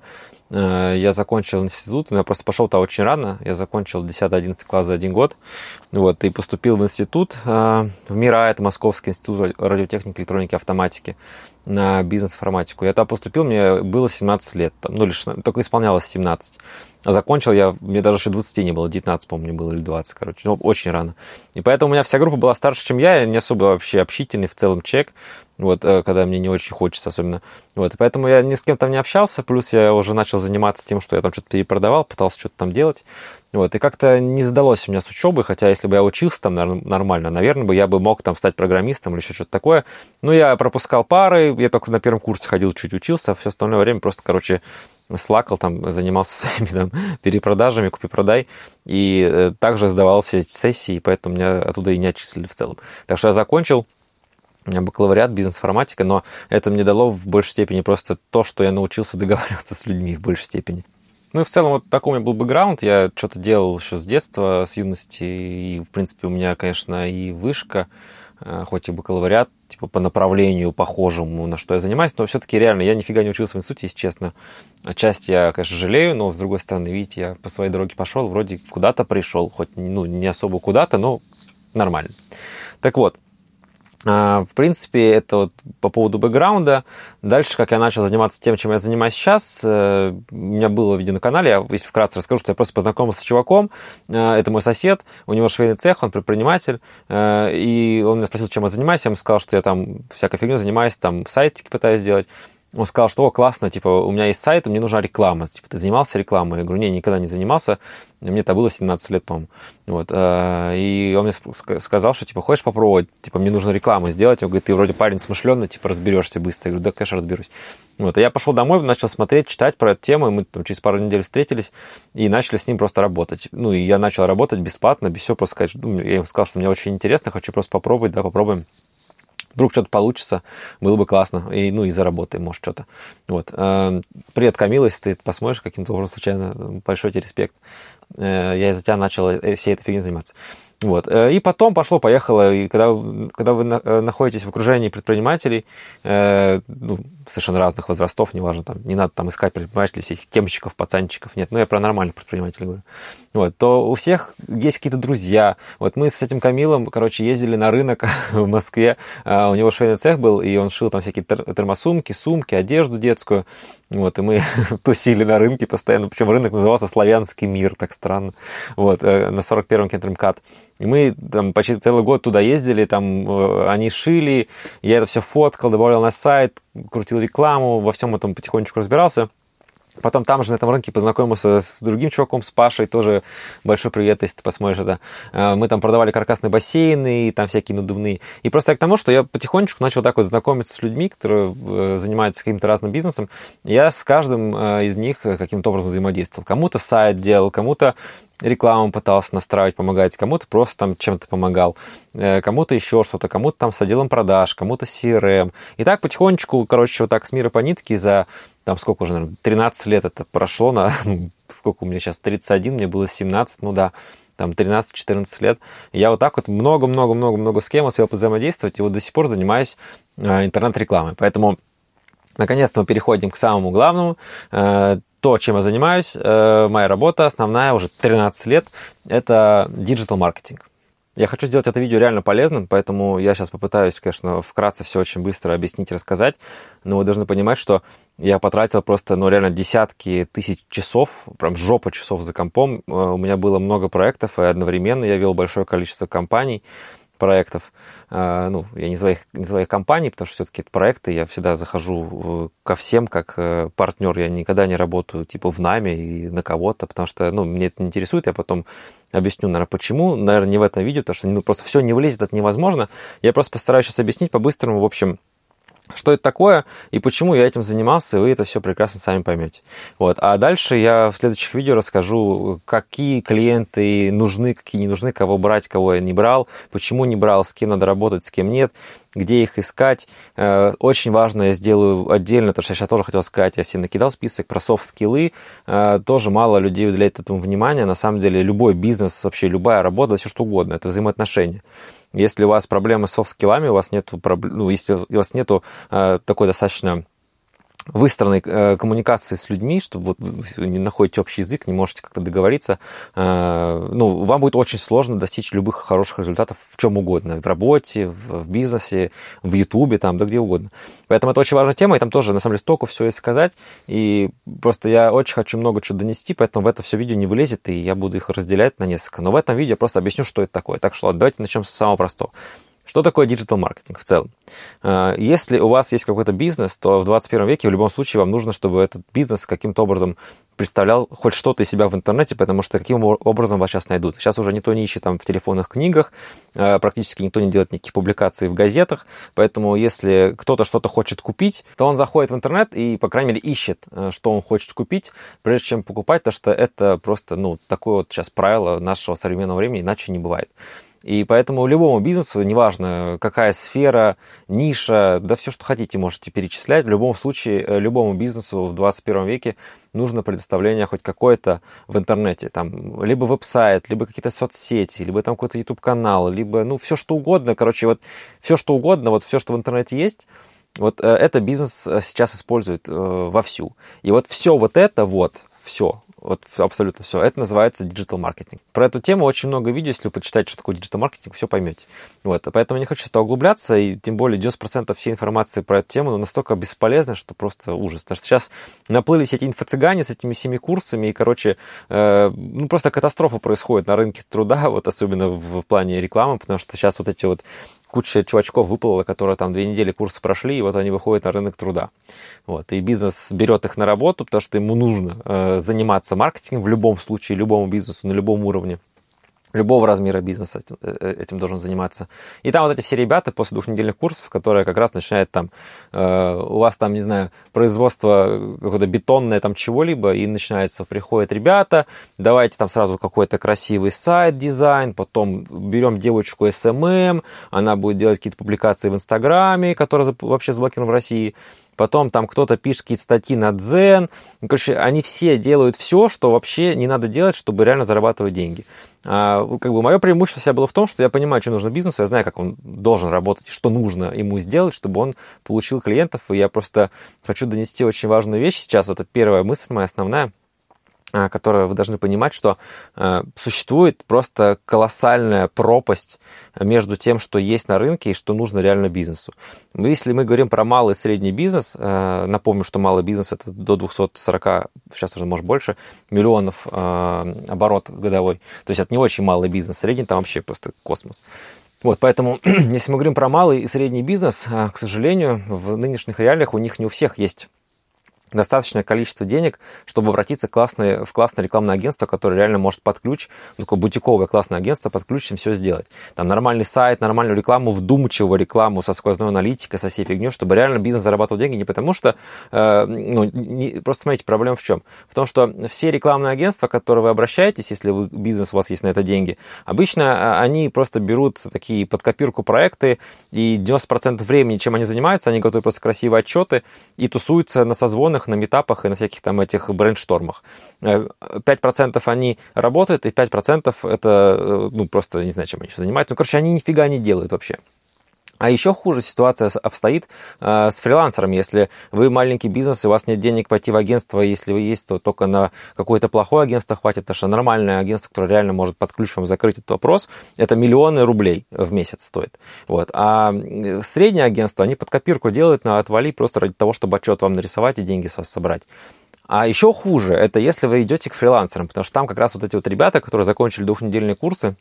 [SPEAKER 1] Я закончил институт, но я просто пошел-то очень рано, я закончил десятый-одиннадцатый класс за один год, вот, и поступил в институт, в МИРА, это Московский институт радиотехники, электроники, автоматики, на бизнес-информатику. Я туда поступил, мне было семнадцать лет, там, ну, лишь только исполнялось семнадцать. А закончил я, мне даже еще двадцати не было, девятнадцать, помню, было, или двадцать, короче, ну, очень рано. И поэтому у меня вся группа была старше, чем я, я не особо вообще общительный в целом человек, вот, когда мне не очень хочется особенно. Вот, и поэтому я ни с кем там не общался, плюс я уже начал заниматься тем, что я там что-то перепродавал, пытался что-то там делать. Вот, и как-то не сдалось у меня с учебой, хотя если бы я учился там нормально, наверное, бы я бы мог там стать программистом или еще что-то такое. Но я пропускал пары, я только на первом курсе ходил, чуть учился, а все остальное время просто, короче, слакал, там, занимался своими там, перепродажами, купи-продай, и э, также сдавал все эти сессии, поэтому меня оттуда и не отчислили в целом. Так что я закончил, у меня бакалавриат, бизнес-информатика, но это мне дало в большей степени просто то, что я научился договариваться с людьми в большей степени. Ну и в целом вот такой у меня был бэкграунд, я что-то делал еще с детства, с юности, и, в принципе, у меня, конечно, и вышка, хоть и бакалавриат, типа по направлению похожему, на что я занимаюсь, но все-таки реально я нифига не учился в институте, если честно. Отчасти я, конечно, жалею, но с другой стороны, видите, я по своей дороге пошел, вроде куда-то пришел, хоть ну, не особо куда-то, но нормально. Так вот, в принципе, это вот по поводу бэкграунда. Дальше, как я начал заниматься тем, чем я занимаюсь сейчас, у меня было видео на канале, я, если вкратце расскажу, что я просто познакомился с чуваком, это мой сосед, у него швейный цех, он предприниматель, и он меня спросил, чем я занимаюсь, я ему сказал, что я там всякой фигней занимаюсь, там сайтики пытаюсь сделать. Он сказал, что о, классно, типа, у меня есть сайт, мне нужна реклама. Типа, ты занимался рекламой? Я говорю, не, никогда не занимался. Мне это было семнадцать лет, по-моему. Вот. И он мне сказал, что, типа, хочешь попробовать? Типа, мне нужно рекламу сделать. Он говорит, ты вроде парень смышленый, типа, разберешься быстро. Я говорю, да, конечно, разберусь. Вот. И я пошел домой, начал смотреть, читать про эту тему, и мы там через пару недель встретились и начали с ним просто работать. Ну, и я начал работать бесплатно, без всего, просто сказать, ну, я ему сказал, что мне очень интересно, хочу просто попробовать, да, попробуем. Вдруг что-то получится, было бы классно. И, ну, и заработаем, может, что-то. Вот. Привет, Камила, если ты посмотришь каким-то образом случайно, большой тебе респект. Я из-за тебя начал всей этой фигней заниматься. Вот. И потом пошло-поехало, и когда, когда вы находитесь в окружении предпринимателей, ну, совершенно разных возрастов, неважно, там, не надо там искать предпринимателей, всех темщиков, пацанчиков, нет, ну, я про нормальных предпринимателей говорю, вот, то у всех есть какие-то друзья. Вот мы с этим Камилом, короче, ездили на рынок в Москве, у него швейный цех был, и он шил там всякие термосумки, сумки, одежду детскую, вот, и мы тусили на рынке постоянно, причем рынок назывался «Славянский мир», так странно, вот, на сорок первом Кентрим-Кат. И мы там почти целый год туда ездили, там э, они шили, я это все фоткал, добавлял на сайт, крутил рекламу, во всем этом потихонечку разбирался. Потом там же на этом рынке познакомился с другим чуваком, с Пашей, тоже большой привет, если ты посмотришь это. Мы там продавали каркасные бассейны и там всякие надувные. И просто я к тому, что я потихонечку начал так вот знакомиться с людьми, которые занимаются каким-то разным бизнесом. Я с каждым из них каким-то образом взаимодействовал. Кому-то сайт делал, кому-то рекламу пытался настраивать, помогать, кому-то просто там чем-то помогал, кому-то еще что-то, кому-то там с отделом продаж, кому-то с си эр эм. И так потихонечку, короче, вот так с мира по нитке за, там сколько уже, наверное, тринадцать лет это прошло, на, сколько у меня сейчас, тридцать один, мне было семнадцать, ну да, там тринадцать-четырнадцать лет. Я вот так вот много-много-много-много с кем успел взаимодействовать, и вот до сих пор занимаюсь интернет-рекламой. Поэтому, наконец-то, мы переходим к самому главному. То, чем я занимаюсь, моя работа основная уже тринадцать лет, это диджитал-маркетинг. Я хочу сделать это видео реально полезным, поэтому я сейчас попытаюсь, конечно, вкратце все очень быстро объяснить, рассказать, но вы должны понимать, что я потратил просто, ну, реально десятки тысяч часов, прям жопа часов за компом. У меня было много проектов, и одновременно я вел большое количество компаний, проектов, ну, я не называю их, не называю их компаний, потому что все-таки это проекты, я всегда захожу ко всем как партнер, я никогда не работаю типа в найме и на кого-то, потому что, ну, мне это не интересует, я потом объясню, наверное, почему, наверное, не в этом видео, потому что, ну, просто все не влезет, это невозможно, я просто постараюсь сейчас объяснить по-быстрому, в общем, что это такое и почему я этим занимался, и вы это все прекрасно сами поймете. Вот. А дальше я в следующих видео расскажу, какие клиенты нужны, какие не нужны, кого брать, кого я не брал, почему не брал, с кем надо работать, с кем нет, где их искать. Очень важно, я сделаю отдельно, потому что я сейчас тоже хотел сказать, я себе накидал список про софт-скиллы, тоже мало людей уделяет этому внимания. На самом деле любой бизнес, вообще любая работа, все что угодно, это взаимоотношения. Если у вас проблемы с софт-скиллами, у вас нету, ну, если у вас нету э, такой достаточно выстроенной э, коммуникации с людьми, чтобы вот вы не находите общий язык, не можете как-то договориться, э, ну, вам будет очень сложно достичь любых хороших результатов в чем угодно, в работе, в, в бизнесе, в Ютубе, там, да где угодно. Поэтому это очень важная тема, и там тоже, на самом деле, столько все есть сказать, и просто я очень хочу много чего донести, поэтому в это все видео не вылезет, и я буду их разделять на несколько. Но в этом видео я просто объясню, что это такое. Так что ладно, давайте начнем с самого простого. Что такое диджитал-маркетинг в целом? Если у вас есть какой-то бизнес, то в двадцать первом веке в любом случае вам нужно, чтобы этот бизнес каким-то образом представлял хоть что-то из себя в интернете, потому что каким образом вас сейчас найдут. Сейчас уже никто не ищет там в телефонных книгах, практически никто не делает никаких публикаций в газетах, поэтому если кто-то что-то хочет купить, то он заходит в интернет и, по крайней мере, ищет, что он хочет купить, прежде чем покупать, потому что это просто, ну, такое вот сейчас правило нашего современного времени, иначе не бывает. И поэтому любому бизнесу, неважно какая сфера, ниша, да все, что хотите, можете перечислять. В любом случае, любому бизнесу в двадцать первом веке нужно предоставление хоть какое-то в интернете. Там, либо веб-сайт, либо какие-то соцсети, либо там какой-то YouTube-канал, либо, ну, все что угодно. Короче, вот все что угодно, вот все, что в интернете есть, вот это бизнес сейчас использует вовсю. И вот все вот это вот, все, вот абсолютно все. Это называется диджитал-маркетинг. Про эту тему очень много видео, если вы почитаете, что такое диджитал-маркетинг, все поймете. Вот. Поэтому не хочу сюда углубляться, и тем более девяносто процентов всей информации про эту тему настолько бесполезна, что просто ужас. Потому что сейчас наплыли все эти инфо-цыгане с этими всеми курсами, и, короче, э, ну просто катастрофа происходит на рынке труда, вот особенно в плане рекламы, потому что сейчас вот эти вот куча чувачков выплыла, которые там две недели курсы прошли, и вот они выходят на рынок труда. Вот. И бизнес берет их на работу, потому что ему нужно э, заниматься маркетингом в любом случае, любому бизнесу, на любом уровне. Любого размера бизнеса этим, этим должен заниматься. И там вот эти все ребята после двухнедельных курсов, которые как раз начинают там, э, у вас там, не знаю, производство какое-то бетонное там чего-либо, и начинается, приходят ребята, давайте там сразу какой-то красивый сайт, дизайн, потом берем девочку эс эм эм, она будет делать какие-то публикации в Инстаграме, которые вообще заблокированы в России. Потом там кто-то пишет какие-то статьи на Дзен. Короче, они все делают все, что вообще не надо делать, чтобы реально зарабатывать деньги. А, как бы мое преимущество всегда было в том, что я понимаю, что нужно бизнесу, я знаю, как он должен работать, что нужно ему сделать, чтобы он получил клиентов. И я просто хочу донести очень важную вещь сейчас. Это первая мысль моя основная, которую вы должны понимать, что э, существует просто колоссальная пропасть между тем, что есть на рынке и что нужно реально бизнесу. Если мы говорим про малый и средний бизнес, э, напомню, что малый бизнес это до двести сорок, сейчас уже может больше, миллионов э, оборот годовой. То есть это не очень малый бизнес, средний там вообще просто космос. Вот, поэтому, если мы говорим про малый и средний бизнес, э, к сожалению, в нынешних реалиях у них не у всех есть достаточное количество денег, чтобы обратиться к классное, в классное рекламное агентство, которое реально может под ключ, такое бутиковое классное агентство, под ключ им все сделать. Там нормальный сайт, нормальную рекламу, вдумчивую рекламу со сквозной аналитикой, со всей фигней, чтобы реально бизнес зарабатывал деньги, не потому что, э, ну, не, просто смотрите, проблема в чем? В том, что все рекламные агентства, к которым вы обращаетесь, если вы, бизнес, у вас есть на это деньги, обычно они просто берут такие под копирку проекты, и девяносто процентов времени, чем они занимаются, они готовят просто красивые отчеты и тусуются на созвонах, на метапах и на всяких там этих брейнштормах. пять процентов они работают, и пять процентов это, ну, просто не знаю, чем они еще занимаются. Ну, короче, они нифига не делают вообще. А еще хуже ситуация обстоит э, с фрилансерами. Если вы маленький бизнес, и у вас нет денег пойти в агентство, если вы есть, то только на какое-то плохое агентство хватит, потому что нормальное агентство, которое реально может под ключ вам закрыть этот вопрос, это миллионы рублей в месяц стоит. Вот. А среднее агентство, они под копирку делают на отвали просто ради того, чтобы отчет вам нарисовать и деньги с вас собрать. А еще хуже, это если вы идете к фрилансерам, потому что там как раз вот эти вот ребята, которые закончили двухнедельные курсы,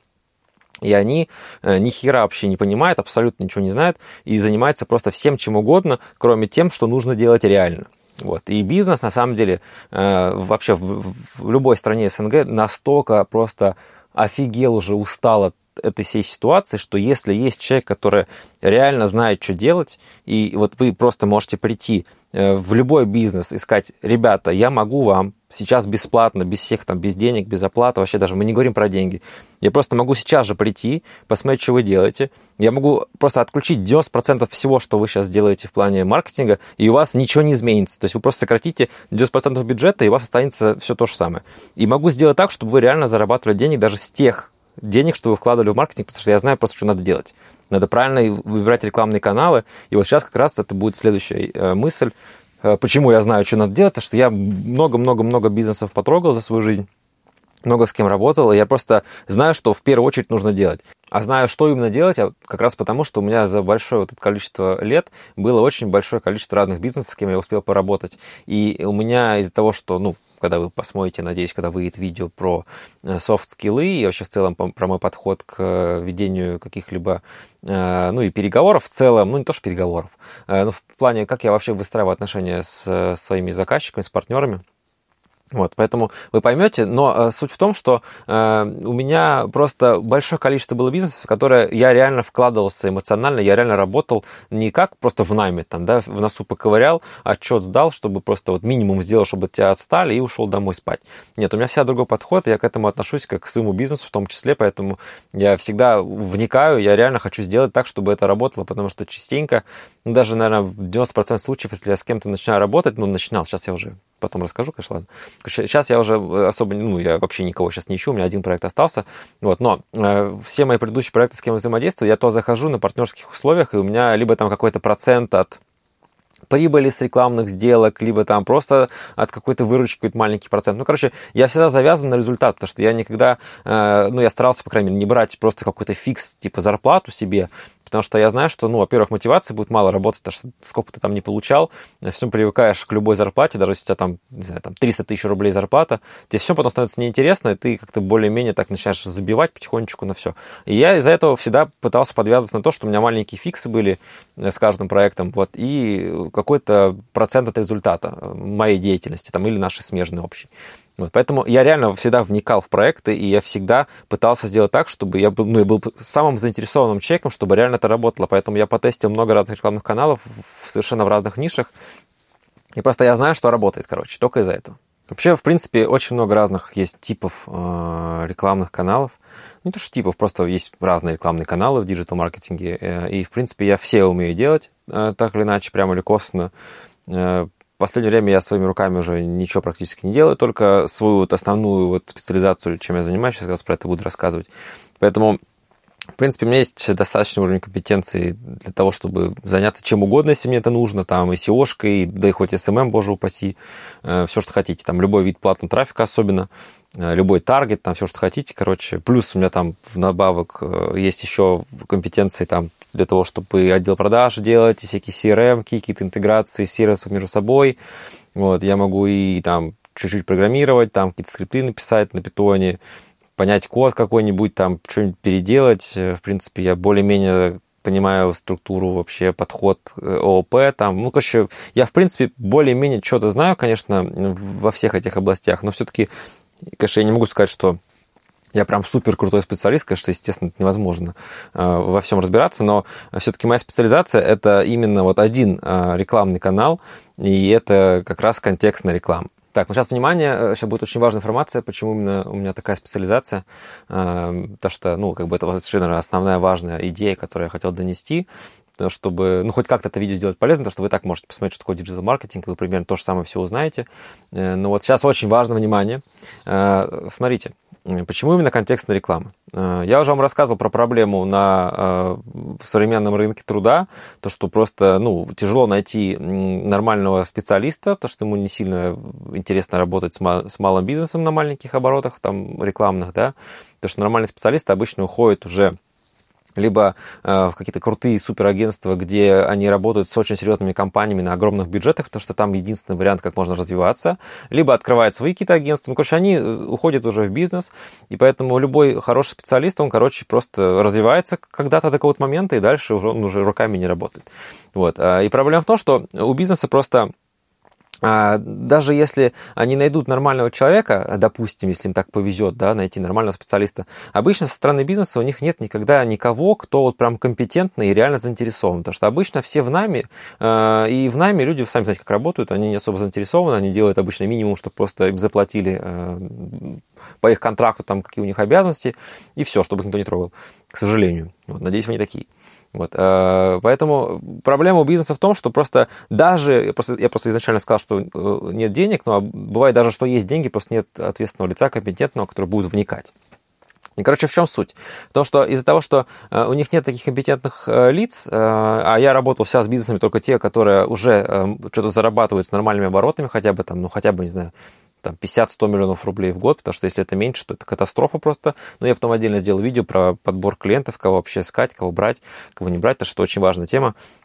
[SPEAKER 1] и они э, ни хера вообще не понимают, абсолютно ничего не знают, и занимаются просто всем чем угодно, кроме тем, что нужно делать реально. Вот. И бизнес, на самом деле, э, вообще в, в любой стране эс эн гэ настолько просто офигел уже, устал от этой всей ситуации, что если есть человек, который реально знает, что делать, и вот вы просто можете прийти в любой бизнес и сказать: ребята, я могу вам сейчас бесплатно, без всех там, без денег, без оплаты, вообще даже мы не говорим про деньги, я просто могу сейчас же прийти, посмотреть, что вы делаете, я могу просто отключить девяносто процентов всего, что вы сейчас делаете в плане маркетинга, и у вас ничего не изменится, то есть вы просто сократите девяносто процентов бюджета, и у вас останется все то же самое. И могу сделать так, чтобы вы реально зарабатывали деньги даже с тех денег, что вы вкладывали в маркетинг, потому что я знаю просто, что надо делать. Надо правильно выбирать рекламные каналы. И вот сейчас как раз это будет следующая э, мысль. Э, почему я знаю, что надо делать? Потому что я много-много-много бизнесов потрогал за свою жизнь. Много с кем работал. И я просто знаю, что в первую очередь нужно делать. А знаю, что именно делать, как раз потому, что у меня за большое вот это количество лет было очень большое количество разных бизнесов, с кем я успел поработать. И у меня из-за того, что, ну, когда вы посмотрите, надеюсь, когда выйдет видео про софт-скиллы и вообще в целом про мой подход к ведению каких-либо, ну, и переговоров в целом, ну, не то что переговоров, но в плане, как я вообще выстраиваю отношения с своими заказчиками, с партнерами. Вот, поэтому вы поймете, но э, суть в том, что э, у меня просто большое количество было бизнесов, в которые я реально вкладывался эмоционально, я реально работал не как просто в найме, там, да, в носу поковырял, отчет сдал, чтобы просто вот минимум сделал, чтобы тебя отстали, и ушел домой спать. Нет, у меня вся другой подход, я к этому отношусь как к своему бизнесу в том числе, поэтому я всегда вникаю, я реально хочу сделать так, чтобы это работало, потому что частенько, ну, даже, наверное, в девяносто процентов случаев, если я с кем-то начинаю работать, ну, начинал, сейчас я уже потом расскажу, конечно, ладно. Сейчас я уже особо, ну, я вообще никого сейчас не ищу, у меня один проект остался, вот, но э, все мои предыдущие проекты, с кем я взаимодействую, я то захожу на партнерских условиях, и у меня либо там какой-то процент от прибыли с рекламных сделок, либо там просто от какой-то выручки какой-то маленький процент. Ну, короче, я всегда завязан на результат, потому что я никогда, э, ну, я старался, по крайней мере, не брать просто какой-то фикс, типа зарплату себе, потому что я знаю, что, ну, во-первых, мотивации будет мало работать, потому что сколько ты там не получал, все привыкаешь к любой зарплате, даже если у тебя там, не знаю, там триста тысяч рублей зарплата, тебе все потом становится неинтересно, и ты как-то более-менее так начинаешь забивать потихонечку на все. И я из-за этого всегда пытался подвязываться на то, что у меня маленькие фиксы были с каждым проектом, вот, и какой-то процент от результата моей деятельности, там, или нашей смежной общей. Вот, поэтому я реально всегда вникал в проекты, и я всегда пытался сделать так, чтобы я был, ну, я был самым заинтересованным человеком, чтобы реально это работало. Поэтому я потестил много разных рекламных каналов в совершенно в разных нишах. И просто я знаю, что работает, короче, только из-за этого. Вообще, в принципе, очень много разных есть типов э, рекламных каналов. Не то что типов, просто есть разные рекламные каналы в диджитал-маркетинге. Э, и, в принципе, я все умею делать, э, так или иначе, прямо или косвенно. Э, В последнее время я своими руками уже ничего практически не делаю, только свою вот основную вот специализацию, чем я занимаюсь, сейчас как раз про это буду рассказывать. Поэтому, в принципе, у меня есть достаточный уровень компетенции для того, чтобы заняться чем угодно, если мне это нужно, там и сеошкой, да и хоть эс эм эм, боже упаси, все, что хотите, там любой вид платного трафика особенно, любой таргет, там все, что хотите, короче. Плюс у меня там вдобавок есть еще компетенции там для того, чтобы отдел продаж делать, и всякие си эр эм, какие-то интеграции сервисов между собой. Вот, я могу и там чуть-чуть программировать, там какие-то скрипты написать на питоне, понять код какой-нибудь, там что-нибудь переделать. В принципе, я более-менее понимаю структуру вообще, подход о о пи, там, ну, короче, я, в принципе, более-менее что-то знаю, конечно, во всех этих областях, но все-таки, конечно, я не могу сказать, что я прям супер крутой специалист, конечно, естественно, это невозможно э, во всем разбираться, но все-таки моя специализация – это именно вот один э, рекламный канал, и это как раз контекстная реклама. Так, ну сейчас, внимание, сейчас будет очень важная информация, почему именно у меня такая специализация, э, потому что, ну, как бы это совершенно основная важная идея, которую я хотел донести, чтобы, ну, хоть как-то это видео сделать полезным, потому что вы так можете посмотреть, что такое диджитал-маркетинг, вы примерно то же самое все узнаете. Э, но вот сейчас очень важно, внимание, э, смотрите. Почему именно контекстная реклама? Я уже вам рассказывал про проблему на в современном рынке труда, то, что просто, ну, тяжело найти нормального специалиста, то, что ему не сильно интересно работать с малым бизнесом на маленьких оборотах, там, рекламных, да, потому что нормальные специалисты обычно уходят уже либо э, в какие-то крутые суперагентства, где они работают с очень серьезными компаниями на огромных бюджетах, потому что там единственный вариант, как можно развиваться, либо открывают свои какие-то агентства. Ну, короче, они уходят уже в бизнес, и поэтому любой хороший специалист, он, короче, просто развивается когда-то до какого-то момента, и дальше уже, он уже руками не работает. Вот. И проблема в том, что у бизнеса просто... Даже если они найдут нормального человека, допустим, если им так повезет, да, найти нормального специалиста, обычно со стороны бизнеса у них нет никогда никого, кто вот прям компетентный и реально заинтересован. Потому что обычно все в найме, и в найме люди, сами знаете, как работают, они не особо заинтересованы, они делают обычно минимум, чтобы просто им заплатили по их контракту, там, какие у них обязанности, и все, чтобы их никто не трогал, к сожалению. Вот, надеюсь, вы не такие. Вот, поэтому проблема у бизнеса в том, что просто даже, я просто, я просто изначально сказал, что нет денег, но бывает даже, что есть деньги, просто нет ответственного лица, компетентного, который будет вникать. И, короче, в чем суть? В том, что из-за того, что у них нет таких компетентных лиц, а я работал вся с бизнесами только те, которые уже что-то зарабатывают с нормальными оборотами, хотя бы там, ну хотя бы, не знаю, там пятьдесят-сто миллионов рублей в год, потому что если это меньше, то это катастрофа просто. Но я потом отдельно сделал видео про подбор клиентов, кого вообще искать, кого брать, кого не брать, потому что это очень важная тема.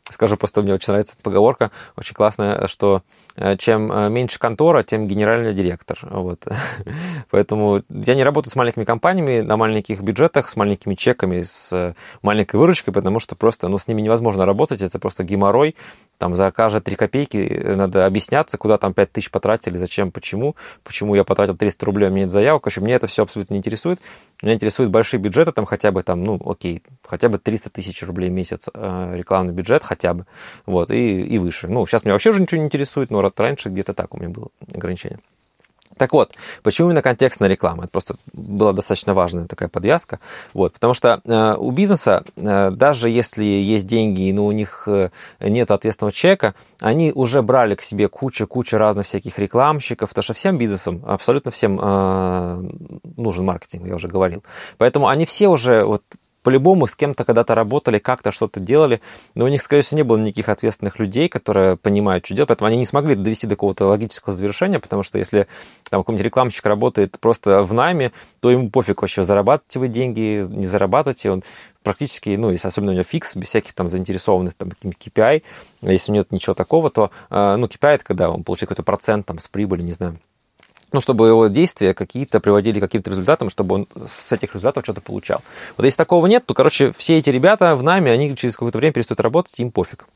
[SPEAKER 1] Скажу просто, мне очень нравится эта поговорка, очень классная, что чем меньше контора, тем генеральный директор. Вот. Поэтому я не работаю с маленькими компаниями на маленьких бюджетах, с маленькими чеками, с маленькой выручкой, потому что просто ну, с ними невозможно работать, это просто геморрой. Там за каждые три копейки надо объясняться, куда там пять тысяч потратили, зачем, почему, почему я потратил триста рублей, у меня нет заявок. Короче, мне это все абсолютно не интересует. Меня интересуют большие бюджеты, там хотя бы там, ну, окей, хотя бы триста тысяч рублей в месяц э, рекламный бюджет, хотя бы, вот, и, и выше. Ну, сейчас меня вообще уже ничего не интересует, но раньше где-то так у меня было ограничение. Так вот, почему именно контекстная реклама? Это просто была достаточно важная такая подвязка. Вот, потому что э, у бизнеса, э, даже если есть деньги, но у них э, нет ответственного чека, они уже брали к себе кучу-кучу разных всяких рекламщиков, потому что всем бизнесам, абсолютно всем э, нужен маркетинг, я уже говорил. Поэтому они все уже... Вот, по-любому с кем-то когда-то работали, как-то что-то делали, но у них, скорее всего, не было никаких ответственных людей, которые понимают, что делать, поэтому они не смогли довести до какого-то логического завершения, потому что если там какой-нибудь рекламщик работает просто в найме, то ему пофиг вообще, зарабатываете вы деньги, не зарабатываете, он практически, ну, если особенно у него фикс, без всяких там заинтересованных там каких-то кей пи ай, если нет ничего такого, то, ну, кей пи ай это когда он получает какой-то процент там с прибыли, не знаю, ну, чтобы его действия какие-то приводили к каким-то результатам, чтобы он с этих результатов что-то получал. Вот если такого нет, то, короче, все эти ребята в найме, они через какое-то время перестают работать, им пофиг.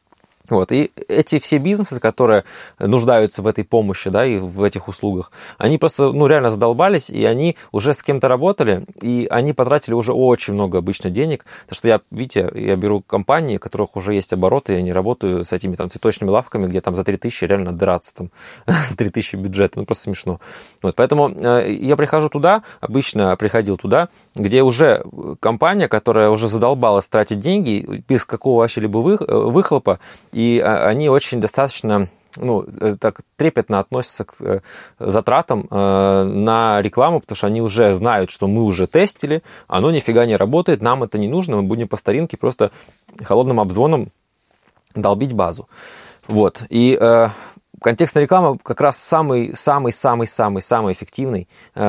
[SPEAKER 1] Вот. И эти все бизнесы, которые нуждаются в этой помощи, да, и в этих услугах, они просто, ну, реально задолбались, и они уже с кем-то работали, и они потратили уже очень много обычно денег, потому что я, видите, я беру компании, у которых уже есть обороты, и они работают с этими там цветочными лавками, где там за три тысячи реально драться там, за три тысячи бюджета, ну, просто смешно. Вот. Поэтому э, я прихожу туда, обычно приходил туда, где уже компания, которая уже задолбалась тратить деньги, без какого вообще-либо выхлопа, и они очень достаточно, ну, так трепетно относятся к затратам на рекламу, потому что они уже знают, что мы уже тестили, оно нифига не работает, нам это не нужно, мы будем по старинке просто холодным обзвоном долбить базу. Вот. И э, контекстная реклама как раз самый-самый-самый-самый-самый эффективный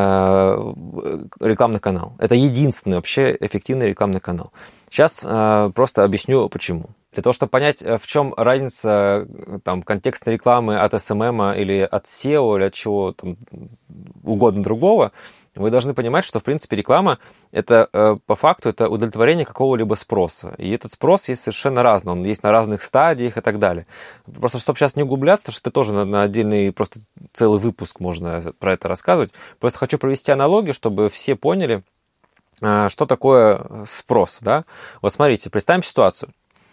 [SPEAKER 1] э, рекламный канал. Это единственный вообще эффективный рекламный канал. Сейчас э, просто объясню, почему. Для того, чтобы понять, в чем разница там, контекстной рекламы от эс эм эм или от сео, или от чего там, угодно другого, вы должны понимать, что, в принципе, реклама, это по факту, это удовлетворение какого-либо спроса. И этот спрос есть совершенно разный, он есть на разных стадиях и так далее. Просто, чтобы сейчас не углубляться, что это тоже на, на отдельный, просто целый выпуск можно про это рассказывать. Просто хочу провести аналогию, чтобы все поняли, что такое спрос. Да? Вот смотрите, представим ситуацию.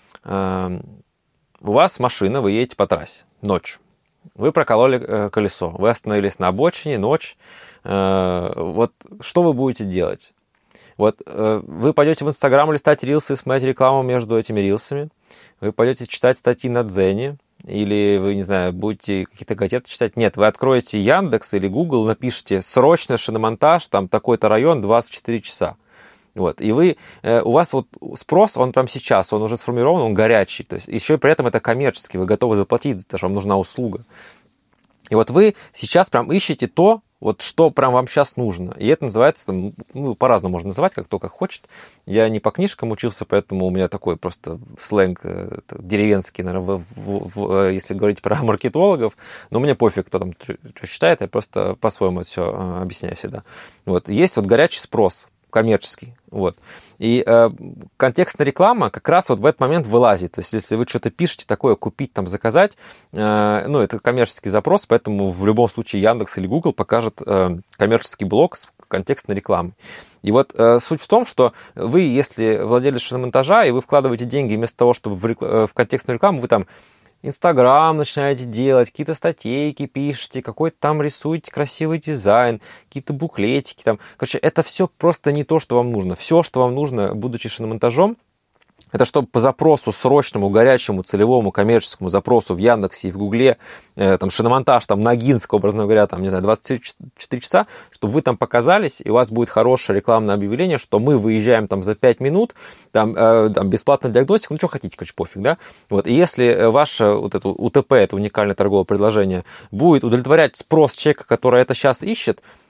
[SPEAKER 1] У вас машина, вы едете по трассе ночью. Вы прокололи колесо, вы остановились на обочине, ночь. Вот что вы будете делать? Вот вы пойдете в Инстаграм листать рилсы и смотреть рекламу между этими рилсами. Вы пойдете читать статьи на Дзене. Или вы, не знаю, будете какие-то газеты читать. Нет, вы откроете Яндекс или Google, напишите «Срочно шиномонтаж, там такой-то район, двадцать четыре часа». Вот, и вы, у вас вот спрос, он прямо сейчас, он уже сформирован, он горячий, то есть еще и при этом это коммерческий, вы готовы заплатить, потому что вам нужна услуга. И вот вы сейчас прям ищете то, вот что прям вам сейчас нужно. И это называется, там, ну, по-разному можно называть, как кто как хочет. Я не по книжкам учился, поэтому у меня такой просто сленг деревенский, наверное, в, в, в, если говорить про маркетологов. Но мне пофиг, кто там что считает, я просто по-своему это все объясняю всегда. Вот. Есть вот горячий спрос, коммерческий. Вот. И э, контекстная реклама как раз вот в этот момент вылазит. То есть, если вы что-то пишете такое, купить, там, заказать, э, ну, это коммерческий запрос, поэтому в любом случае Яндекс или Google покажет э, коммерческий блок с контекстной рекламой. И вот э, суть в том, что вы, если владелец шиномонтажа, и вы вкладываете деньги вместо того, чтобы в, рекл... в контекстную рекламу, вы там Инстаграм начинаете делать, какие-то статейки пишете, какой-то там рисуете красивый дизайн, какие-то буклетики там. Короче, это все просто не то, что вам нужно. Все, что вам нужно, будучи шиномонтажом, это чтобы по запросу срочному, горячему, целевому, коммерческому запросу в Яндексе и в Гугле, э, там, шиномонтаж, там, Ногинск, образно говоря, там, не знаю, двадцать четыре часа, чтобы вы там показались, и у вас будет хорошее рекламное объявление, что мы выезжаем там за пять минут, там, э, там бесплатная диагностика, ну, что хотите, короче, пофиг, да? Вот, и если ваше вот это УТП, это уникальное торговое предложение, будет удовлетворять спрос человека, который это сейчас ищет,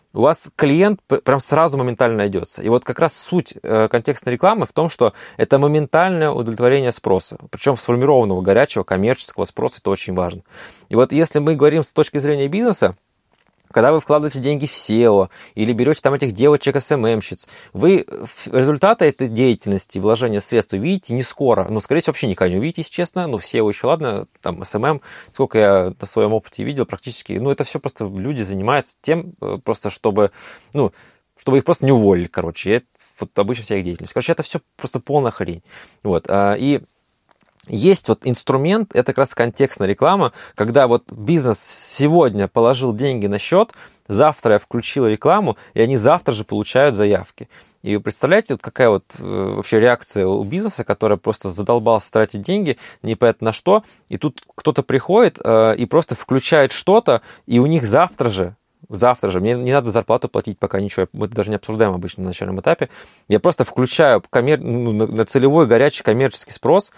[SPEAKER 1] у вас клиент прям сразу моментально найдется. И вот как раз суть контекстной рекламы в том, что это моментальное удовлетворение спроса. Причем сформированного, горячего, коммерческого спроса, это очень важно. И вот если мы говорим с точки зрения бизнеса, когда вы вкладываете деньги в сео или берете там этих девочек эс эм эм-щиц, вы результаты этой деятельности, вложения средств увидите не скоро. Ну, скорее всего, вообще никогда не увидите, если честно. Ну, в сео еще ладно, там эс эм эм, сколько я на своем опыте видел практически. Ну, это все просто люди занимаются тем, просто чтобы, ну, чтобы их просто не уволили, короче. Это вот обычно вся их деятельность. Короче, это все просто полная хрень. Вот. И есть вот инструмент, это как раз контекстная реклама, когда вот бизнес сегодня положил деньги на счет, завтра я включил рекламу, и они завтра же получают заявки. И вы представляете, вот какая вот вообще реакция у бизнеса, который просто задолбался тратить деньги, непонятно на что, и тут кто-то приходит э, и просто включает что-то, и у них завтра же, завтра же, мне не надо зарплату платить пока ничего, мы это даже не обсуждаем обычно на начальном этапе, я просто включаю коммер... ну, на целевой горячий коммерческий спрос,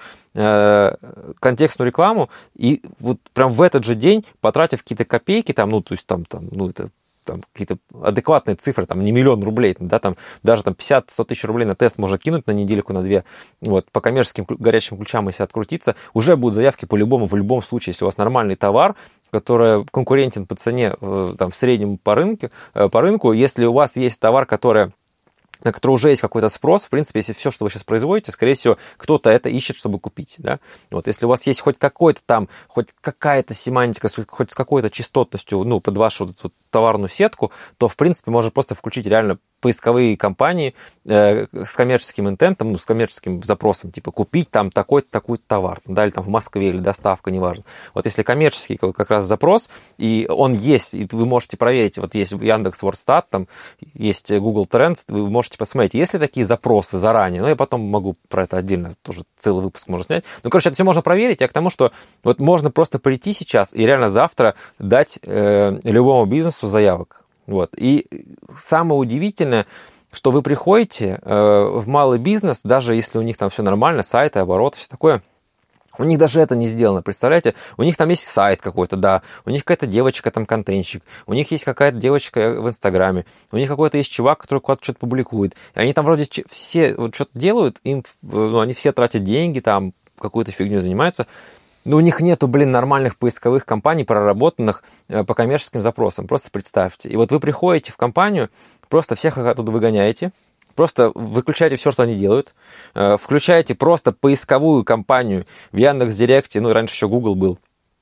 [SPEAKER 1] э, контекстную рекламу, и вот прям в этот же день, потратив какие-то копейки, там, ну, то есть там, там ну, это там какие-то адекватные цифры, там, не миллион рублей, да, там, даже там пятьдесят-сто тысяч рублей на тест можно кинуть на недельку, на две, вот, по коммерческим горячим ключам, если открутиться, уже будут заявки по-любому, в любом случае, если у вас нормальный товар, который конкурентен по цене, там, в среднем по рынку, по рынку, если у вас есть товар, который на который уже есть какой-то спрос, в принципе, если все, что вы сейчас производите, скорее всего, кто-то это ищет, чтобы купить, да. Вот, если у вас есть хоть какой-то там, хоть какая-то семантика, хоть с какой-то частотностью, ну, под вашу вот, вот, товарную сетку, то, в принципе, можно просто включить реально поисковые компании э, с коммерческим интентом, ну, с коммерческим запросом, типа, купить там такой-то, такой-то товар, да, или там в Москве, или доставка, неважно. Вот если коммерческий как раз запрос, и он есть, и вы можете проверить, вот есть Яндекс.Вордстат, там есть Google Trends, вы можете посмотреть, есть ли такие запросы заранее, ну, я потом могу про это отдельно тоже целый выпуск можно снять. Ну, короче, это все можно проверить, а к тому, что вот можно просто прийти сейчас и реально завтра дать э, любому бизнесу заявок. Вот. И самое удивительное, что вы приходите э, в малый бизнес, даже если у них там все нормально, сайты, обороты, все такое, у них даже это не сделано, представляете? У них там есть сайт какой-то, да, у них какая-то девочка там контентщик, у них есть какая-то девочка в Инстаграме, у них какой-то есть чувак, который куда-то что-то публикует. И они там вроде все вот что-то делают, им, ну, они все тратят деньги, там какую-то фигню занимаются, но у них нету, блин, нормальных поисковых компаний, проработанных э, по коммерческим запросам. Просто представьте. И вот вы приходите в компанию, просто всех оттуда выгоняете, просто выключаете все, что они делают, э, включаете просто поисковую компанию в Яндекс.Директе, ну, раньше еще Google был,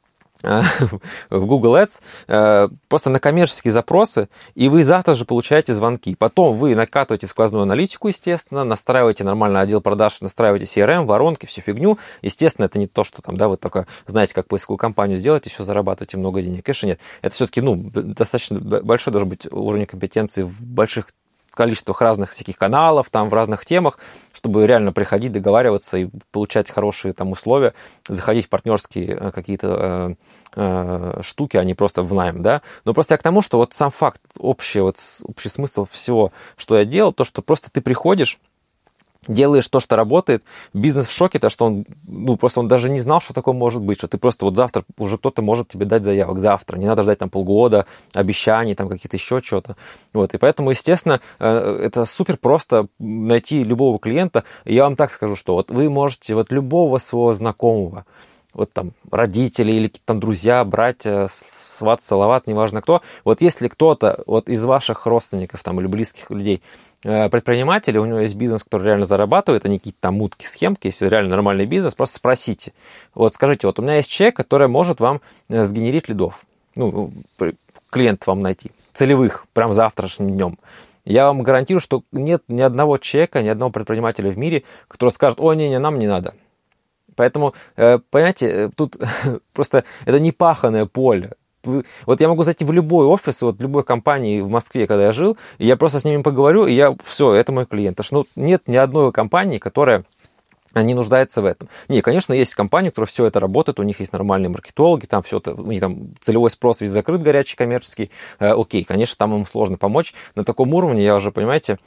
[SPEAKER 1] в Google Ads, просто на коммерческие запросы, и вы завтра же получаете звонки. Потом вы накатываете сквозную аналитику, естественно, настраиваете нормальный отдел продаж, настраиваете си ар эм, воронки, всю фигню. Естественно, это не то, что там, да, вы только знаете, как поисковую компанию сделать, и все, зарабатываете много денег. Конечно, нет. Это все-таки, ну, достаточно большой должен быть уровень компетенции в больших количествах разных всяких каналов, там в разных темах, чтобы реально приходить, договариваться и получать хорошие там условия, заходить в партнерские какие-то э, э, штуки, а не просто в найм, да. Но просто я к тому, что вот сам факт, общий, вот, общий смысл всего, что я делал, то, что просто ты приходишь, делаешь то, что работает, бизнес в шоке, то, что он, ну, просто он даже не знал, что такое может быть, что ты просто вот завтра уже кто-то может тебе дать заявок, завтра, не надо ждать там полгода, обещаний, там какие-то еще что-то, вот, и поэтому, естественно, это супер просто найти любого клиента, и я вам так скажу, что вот вы можете вот любого своего знакомого, вот там родители или какие-то там друзья, братья, сват, салават, неважно кто, вот если кто-то вот из ваших родственников там или близких людей предприниматели, у него есть бизнес, который реально зарабатывает, а не какие-то там мутки, схемки, если реально нормальный бизнес, просто спросите. Вот скажите, вот у меня есть человек, который может вам сгенерить лидов, ну, клиентов вам найти, целевых, прям завтрашним днем. Я вам гарантирую, что нет ни одного человека, ни одного предпринимателя в мире, который скажет, ой, не-не, нам не надо. Поэтому, понимаете, тут просто это не паханое поле. Вот я могу зайти в любой офис, вот любой компании в Москве, когда я жил, и я просто с ними поговорю, и я, все, это мой клиент. Потому что ну, нет ни одной компании, которая не нуждается в этом. Не, конечно, есть компании, которые все это работают, у них есть нормальные маркетологи, там все это, у них там целевой спрос весь закрыт, горячий, коммерческий. Э, окей, конечно, там им сложно помочь. На таком уровне я уже, понимаете,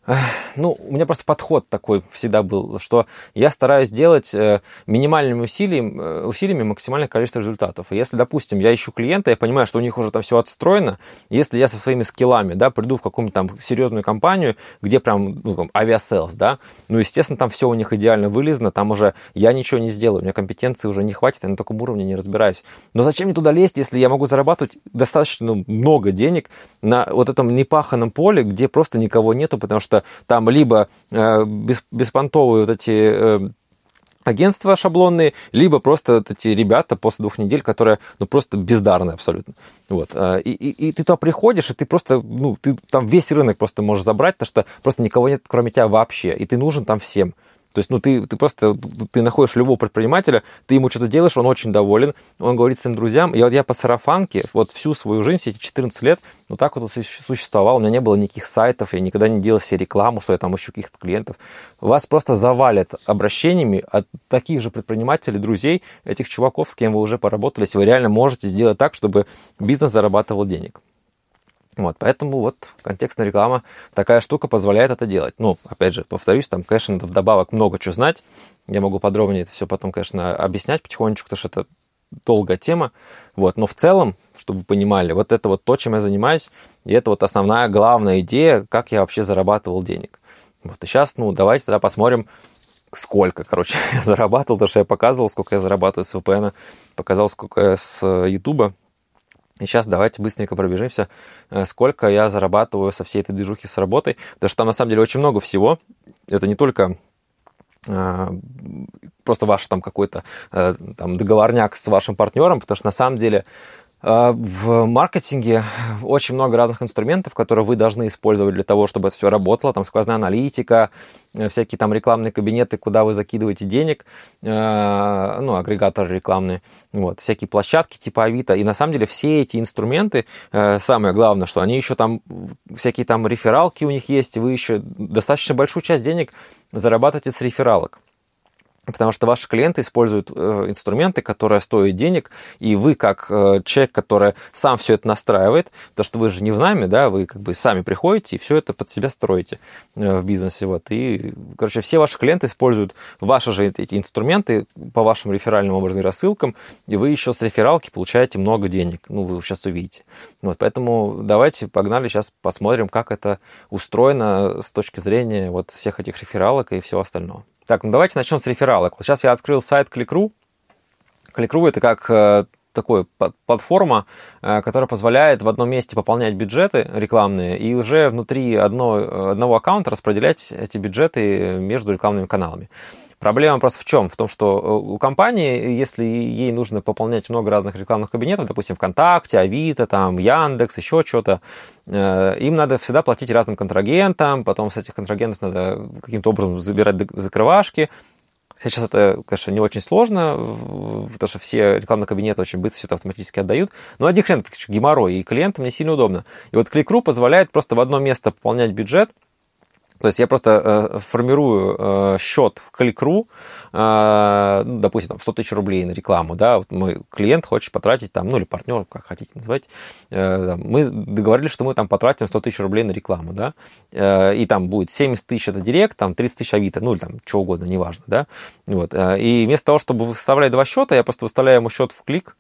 [SPEAKER 1] Ну, у меня просто подход такой всегда был, что я стараюсь делать минимальными усилиями, усилиями максимальное количество результатов. И если, допустим, я ищу клиента, я понимаю, что у них уже там все отстроено, если я со своими скиллами, да, приду в какую-нибудь там серьезную компанию, где прям, ну, там, авиаселс, да, ну, естественно, там все у них идеально вылезано, там уже я ничего не сделаю, у меня компетенции уже не хватит, я на таком уровне не разбираюсь. Но зачем мне туда лезть, если я могу зарабатывать достаточно много денег на вот этом непаханном поле, где просто никого нету, потому что там либо э, бес, беспонтовые вот эти э, агентства шаблонные, либо просто вот эти ребята после двух недель, которые, ну, просто бездарные абсолютно. Вот. И, и, и ты туда приходишь, и ты просто, ну, ты там весь рынок просто можешь забрать, потому что просто никого нет, кроме тебя вообще, и ты нужен там всем. То есть, ну, ты, ты просто, ты находишь любого предпринимателя, ты ему что-то делаешь, он очень доволен, он говорит своим друзьям, и вот я по сарафанке вот всю свою жизнь, все эти четырнадцать лет, вот так вот существовал, у меня не было никаких сайтов, я никогда не делал себе рекламу, что я там ищу каких-то клиентов. Вас просто завалят обращениями от таких же предпринимателей, друзей, этих чуваков, с кем вы уже поработали, если вы реально можете сделать так, чтобы бизнес зарабатывал денег. Вот, поэтому вот контекстная реклама, такая штука позволяет это делать. Ну, опять же, повторюсь, там, конечно, надо вдобавок много чего знать. Я могу подробнее это все потом, конечно, объяснять потихонечку, потому что это долгая тема. Вот, но в целом, чтобы вы понимали, вот это вот то, чем я занимаюсь, и это вот основная, главная идея, как я вообще зарабатывал денег. Вот, и сейчас, ну, давайте тогда посмотрим, сколько, короче, я зарабатывал, потому что я показывал, сколько я зарабатываю с ви пи эн, показал, сколько я с Ютуба. И сейчас давайте быстренько пробежимся, сколько я зарабатываю со всей этой движухи с работой. Потому что там на самом деле очень много всего. Это не только э, просто ваш там какой-то э, там договорняк с вашим партнером, потому что на самом деле э, в маркетинге очень много разных инструментов, которые вы должны использовать для того, чтобы это все работало. Там сквозная аналитика, всякие там рекламные кабинеты, куда вы закидываете денег, э, ну, агрегаторы рекламные, вот, всякие площадки типа Авито. И на самом деле все эти инструменты, э, самое главное, что они еще там, всякие там рефералки у них есть, вы еще достаточно большую часть денег зарабатываете с рефералок. Потому что ваши клиенты используют э, инструменты, которые стоят денег, и вы, как э, человек, который сам все это настраивает, потому что вы же не в найме, да, вы как бы сами приходите и все это под себя строите э, в бизнесе. Вот. И, короче, все ваши клиенты используют ваши же эти инструменты по вашим реферальным образом и рассылкам, и вы еще с рефералки получаете много денег. Ну, вы сейчас увидите. Вот. Поэтому давайте, погнали, сейчас посмотрим, как это устроено с точки зрения вот всех этих рефералок и всего остального. Так, ну давайте начнем с рефералок. Вот сейчас я открыл сайт Click.ru. Click.ru это как э, такая платформа, э, которая позволяет в одном месте пополнять бюджеты рекламные и уже внутри одно, одного аккаунта распределять эти бюджеты между рекламными каналами. Проблема просто в чем? В том, что у компании, если ей нужно пополнять много разных рекламных кабинетов, допустим, ВКонтакте, Авито, там, Яндекс, еще что-то, им надо всегда платить разным контрагентам, потом с этих контрагентов надо каким-то образом забирать закрывашки. Сейчас это, конечно, не очень сложно, потому что все рекламные кабинеты очень быстро все это автоматически отдают. Но один хрен, это геморрой, и клиентам не сильно удобно. И вот Click.ru позволяет просто в одно место пополнять бюджет. То есть я просто э, формирую э, счет в Click.ru, э, ну, допустим, там сто тысяч рублей на рекламу, да, вот мой клиент хочет потратить там, ну или партнер, как хотите называть, э, мы договорились, что мы там потратим сто тысяч рублей на рекламу, да, э, и там будет семьдесят тысяч это директ, там тридцать тысяч Авито, ну или там что угодно, неважно, да, вот, э, и вместо того, чтобы выставлять два счета, я просто выставляю ему счет в Click,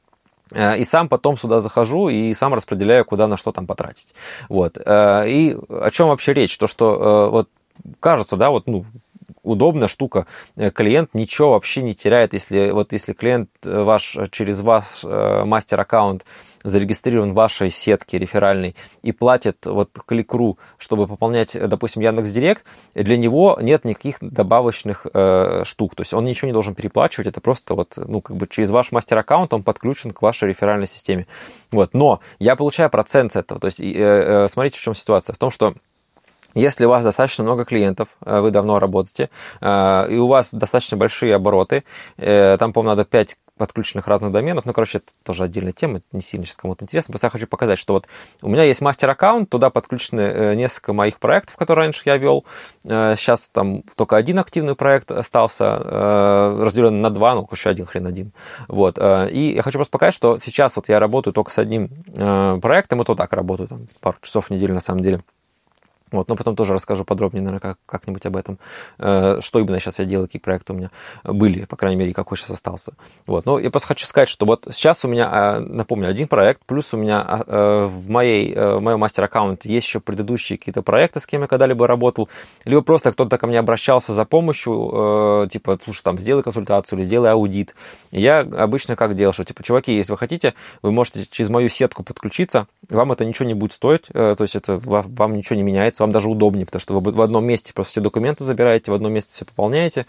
[SPEAKER 1] и сам потом сюда захожу и сам распределяю, куда на что там потратить. Вот. И о чем вообще речь? То, что вот кажется, да, вот, ну, удобная штука. Клиент ничего вообще не теряет, если, вот, если клиент ваш через ваш мастер-аккаунт зарегистрирован в вашей сетке реферальной и платит вот Click.ru, чтобы пополнять, допустим, Яндекс.Директ, для него нет никаких добавочных э, штук. То есть он ничего не должен переплачивать, это просто вот, ну, как бы через ваш мастер-аккаунт он подключен к вашей реферальной системе. Вот. Но я получаю процент с этого. То есть э, э, смотрите, в чем ситуация. В том, что если у вас достаточно много клиентов, вы давно работаете, и у вас достаточно большие обороты, там, по-моему, надо пять подключенных разных доменов, ну, короче, это тоже отдельная тема, это не сильно сейчас кому-то интересно, просто я хочу показать, что вот у меня есть мастер-аккаунт, туда подключены несколько моих проектов, которые раньше я вел, сейчас там только один активный проект остался, разделен на два, ну, еще один хрен один, вот, и я хочу просто показать, что сейчас вот я работаю только с одним проектом, и то так работаю, там, пару часов в неделю на самом деле. Вот, но потом тоже расскажу подробнее, наверное, как, как-нибудь об этом, э, что именно сейчас я делаю, какие проекты у меня были, по крайней мере, какой сейчас остался. Вот, но я просто хочу сказать, что вот сейчас у меня, напомню, один проект, плюс у меня э, в, моей, э, в моем мастер-аккаунте есть еще предыдущие какие-то проекты, с кем я когда-либо работал, либо просто кто-то ко мне обращался за помощью, э, типа, слушай, там, сделай консультацию или сделай аудит. И я обычно как делал, что, типа, чуваки, если вы хотите, вы можете через мою сетку подключиться, вам это ничего не будет стоить, э, то есть это вам ничего не меняется, вам даже удобнее, потому что вы в одном месте просто все документы забираете, в одном месте все пополняете,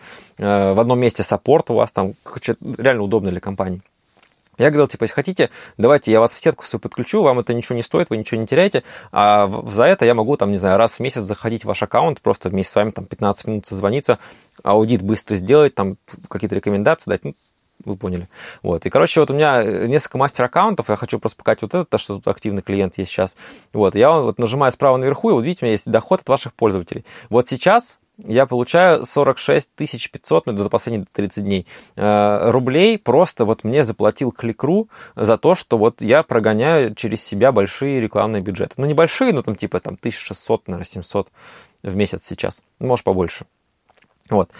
[SPEAKER 1] в одном месте саппорт у вас там, реально удобно для компании. Я говорил, типа, если хотите, давайте я вас в сетку все подключу, вам это ничего не стоит, вы ничего не теряете, а за это я могу, там, не знаю, раз в месяц заходить в ваш аккаунт, просто вместе с вами там пятнадцать минут созвониться, аудит быстро сделать, там какие-то рекомендации дать, ну, вы поняли. Вот. И, короче, вот у меня несколько мастер-аккаунтов, я хочу просто показать вот это, то, что тут активный клиент есть сейчас. Вот. Я вот нажимаю справа наверху, и вот видите, у меня есть доход от ваших пользователей. Вот сейчас я получаю сорок шесть тысяч пятьсот, ну, это за последние тридцать дней, э, рублей просто вот мне заплатил Click.ru за то, что вот я прогоняю через себя большие рекламные бюджеты. Ну, небольшие, но там типа там тысяча шестьсот, наверное, семьсот в месяц сейчас. Может, побольше. Вот.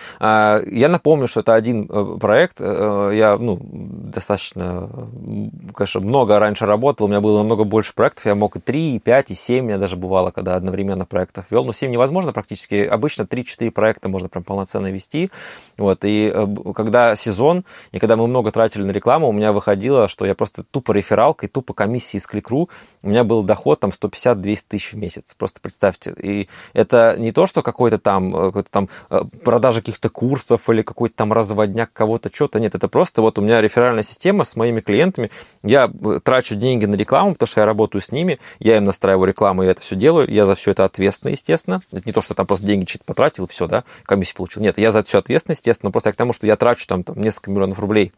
[SPEAKER 1] Я напомню, что это один проект. Я, ну, достаточно, конечно, много раньше работал, у меня было намного больше проектов, я мог и три, и пять, и семь, у меня даже бывало, когда одновременно проектов вел, но семь невозможно практически, обычно три-четыре проекта можно прям полноценно вести. Вот. И когда сезон, и когда мы много тратили на рекламу, у меня выходило, что я просто тупо рефералкой, тупо комиссией с Click.ru, у меня был доход там сто пятьдесят - двести тысяч в месяц, просто представьте. И это не то, что какой-то там, какой-то там продажа каких-то курсов или какой-то там разводняк кого-то, что-то. Нет, это просто вот у меня реферальная система с моими клиентами. Я трачу деньги на рекламу, потому что я работаю с ними, я им настраиваю рекламу, я это все делаю, я за все это ответственный, естественно. Это не то, что там просто деньги чуть потратил, и все, да, комиссию получил. Нет, я за это все ответственный, естественно, просто я к тому, что я трачу там, там несколько миллионов рублей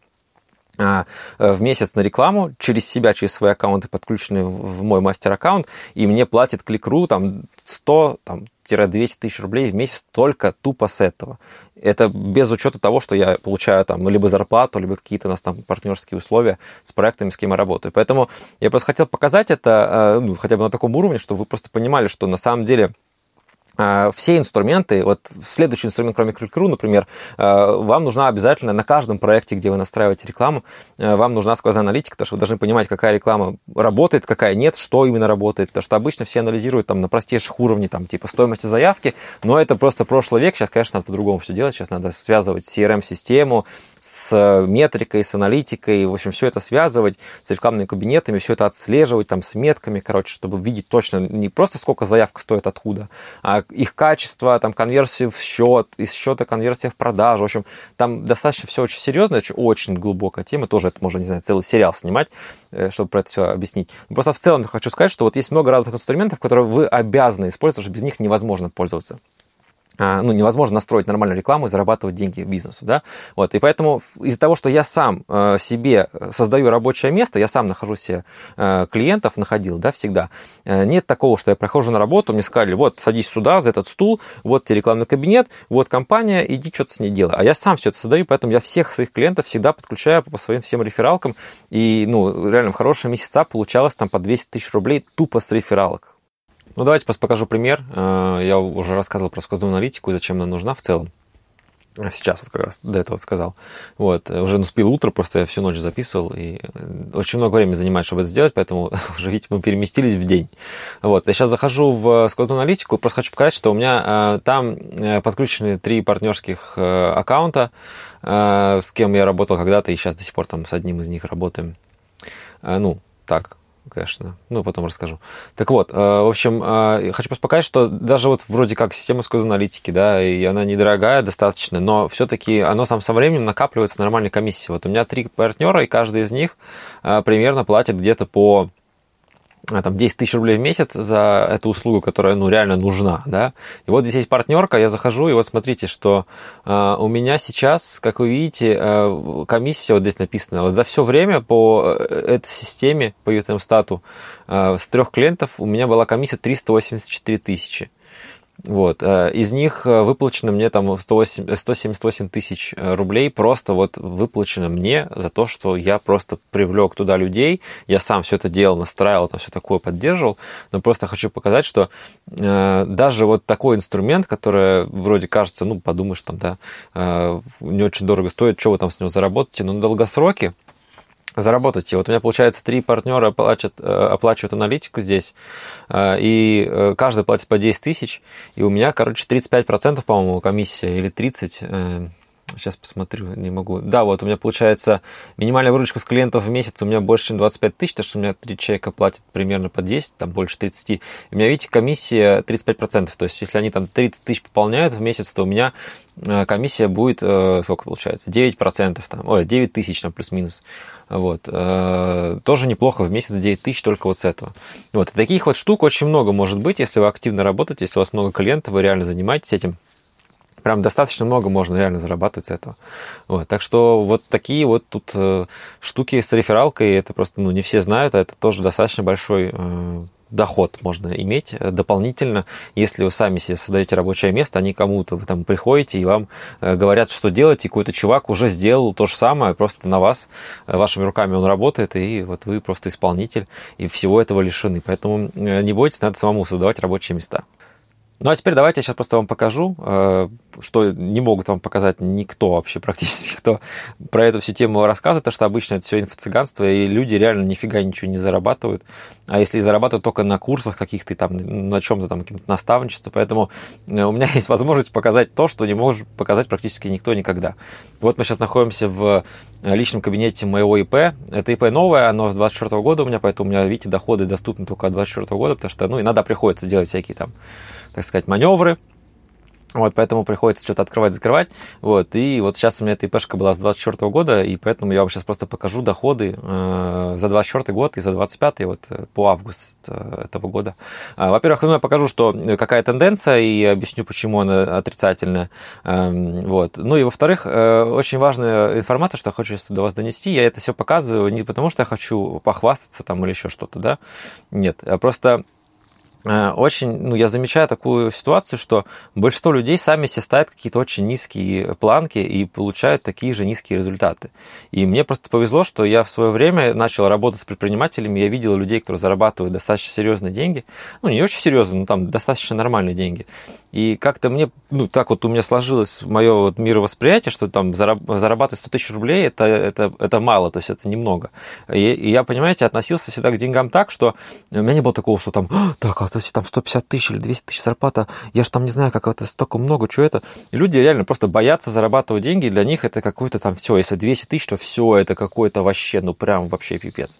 [SPEAKER 1] в месяц на рекламу через себя, через свои аккаунты, подключенные в мой мастер-аккаунт, и мне платит Click.ru там сто - двести тысяч рублей в месяц только тупо с этого. Это без учета того, что я получаю там либо зарплату, либо какие-то у нас там партнерские условия с проектами, с кем я работаю. Поэтому я просто хотел показать это, ну, хотя бы на таком уровне, чтобы вы просто понимали, что на самом деле все инструменты, вот следующий инструмент, кроме Click.ru, например, вам нужна обязательно на каждом проекте, где вы настраиваете рекламу, вам нужна сквозная аналитика, потому что вы должны понимать, какая реклама работает, какая нет, что именно работает, потому что обычно все анализируют там на простейших уровнях, там, типа стоимости заявки, но это просто прошлый век, сейчас, конечно, надо по-другому все делать, сейчас надо связывать си эр эм-систему с метрикой, с аналитикой, в общем, все это связывать с рекламными кабинетами, все это отслеживать там с метками, короче, чтобы видеть точно не просто сколько заявка стоит откуда, а их качество, там, конверсию в счет, из счета конверсия в продажу, в общем, там достаточно все очень серьезно, очень, очень глубокая тема, тоже это можно, не знаю, целый сериал снимать, чтобы про это все объяснить. Но просто в целом хочу сказать, что вот есть много разных инструментов, которые вы обязаны использовать, потому что без них невозможно пользоваться. Ну, невозможно настроить нормальную рекламу и зарабатывать деньги бизнесу, да, вот, и поэтому из-за того, что я сам э, себе создаю рабочее место, я сам нахожу себе э, клиентов, находил, да, всегда, э, нет такого, что я прохожу на работу, мне сказали, вот, садись сюда, за этот стул, вот тебе рекламный кабинет, вот компания, иди что-то с ней делай, а я сам все это создаю, поэтому я всех своих клиентов всегда подключаю по своим всем рефералкам, и, ну, реально в хорошие месяца получалось там по двести тысяч рублей тупо с рефералок. Ну, давайте просто покажу пример. Я уже рассказывал про сквозную аналитику и зачем она нужна в целом. Сейчас вот как раз до этого сказал. Вот, уже наступило утро, просто я всю ночь записывал, и очень много времени занимает, чтобы это сделать, поэтому уже, видите, мы переместились в день. Вот, я сейчас захожу в сквозную аналитику, просто хочу показать, что у меня там подключены три партнерских аккаунта, с кем я работал когда-то, и сейчас до сих пор там с одним из них работаем. Ну, так, конечно, ну, потом расскажу. Так вот, в общем, хочу просто показать, что даже вот вроде как система сквозной аналитики, да, и она недорогая достаточно, но все-таки оно там со временем накапливается нормальной комиссией. Вот у меня три партнера, и каждый из них примерно платит где-то по там десять тысяч рублей в месяц за эту услугу, которая, ну, реально нужна, да. И вот здесь есть партнерка, я захожу, и вот смотрите, что э, у меня сейчас, как вы видите, э, комиссия, вот здесь написано, вот за все время по этой системе, по ю ти эм-стату, э, с трех клиентов у меня была комиссия триста восемьдесят четыре тысячи. Вот. Из них выплачено мне там сто семьдесят восемь тысяч рублей, просто вот выплачено мне за то, что я просто привлек туда людей, я сам все это делал, настраивал, там все такое поддерживал, но просто хочу показать, что э, даже вот такой инструмент, который вроде кажется, ну, подумаешь, там, да, э, не очень дорого стоит, что вы там с него заработаете, но на долгосроке заработайте. Вот у меня, получается, три партнера оплачивают, оплачивают аналитику здесь, и каждый платит по десять тысяч, и у меня, короче, тридцать пять процентов, по-моему, комиссия, или тридцать процентов. Сейчас посмотрю, не могу. Да, вот у меня получается минимальная выручка с клиентов в месяц у меня больше, чем двадцать пять тысяч, потому что у меня три человека платят примерно по десять, там больше тридцати. И у меня, видите, комиссия тридцать пять процентов. То есть, если они там тридцать тысяч пополняют в месяц, то у меня комиссия будет, сколько получается, девять процентов, там, ой, девять тысяч, там, плюс-минус. Вот. Тоже неплохо в месяц девять тысяч только вот с этого. Вот. И таких вот штук очень много может быть, если вы активно работаете, если у вас много клиентов, вы реально занимаетесь этим. Прям достаточно много можно реально зарабатывать с этого. Вот. Так что вот такие вот тут э, штуки с рефералкой, это просто, ну, не все знают, а это тоже достаточно большой э, доход можно иметь дополнительно, если вы сами себе создаете рабочее место, а не кому-то вы там приходите и вам э, говорят, что делать, и какой-то чувак уже сделал то же самое, просто на вас, э, вашими руками он работает, и вот вы просто исполнитель, и всего этого лишены. Поэтому э, не бойтесь, надо самому создавать рабочие места. Ну, а теперь давайте я сейчас просто вам покажу, что не могут вам показать никто вообще практически, кто про эту всю тему рассказывает, потому что обычно это все инфо-цыганство, и люди реально нифига ничего не зарабатывают. А если и зарабатывают только на курсах каких-то там, на чем-то там, каким-то наставничестве. Поэтому у меня есть возможность показать то, что не может показать практически никто никогда. Вот мы сейчас находимся в личном кабинете моего ИП. Это ИП новое, оно с двадцать четвёртого года у меня, поэтому у меня, видите, доходы доступны только от двадцать четвёртого года, потому что, ну, иногда приходится делать всякие там, так сказать, маневры. Вот, поэтому приходится что-то открывать, закрывать. Вот, и вот сейчас у меня эта ИПшка была с двадцать четвёртого года, и поэтому я вам сейчас просто покажу доходы э, за двадцать четвёртый год и за двадцать пятый, вот по август этого года. А, во-первых, ну, я покажу, что какая тенденция, и объясню, почему она отрицательная. Э, вот. Ну и во-вторых, э, очень важная информация, что я хочу до вас донести. Я это все показываю не потому, что я хочу похвастаться там или еще что-то, да. Нет, а просто очень, ну, я замечаю такую ситуацию, что большинство людей сами себе ставят какие-то очень низкие планки и получают такие же низкие результаты. И мне просто повезло, что я в свое время начал работать с предпринимателями, я видел людей, которые зарабатывают достаточно серьезные деньги, ну, не очень серьезные, но там достаточно нормальные деньги. И как-то мне, ну, так вот у меня сложилось мое вот мировосприятие, что там зарабатывать сто тысяч рублей это, это, это мало, то есть это немного. И, и я, понимаете, относился всегда к деньгам так, что у меня не было такого, что там, так, а если там сто пятьдесят тысяч или двести тысяч зарплата, я же там не знаю, как это столько много, что это. И люди реально просто боятся зарабатывать деньги, для них это какой-то там все, если двести тысяч, то все, это какой-то вообще, ну прям вообще пипец.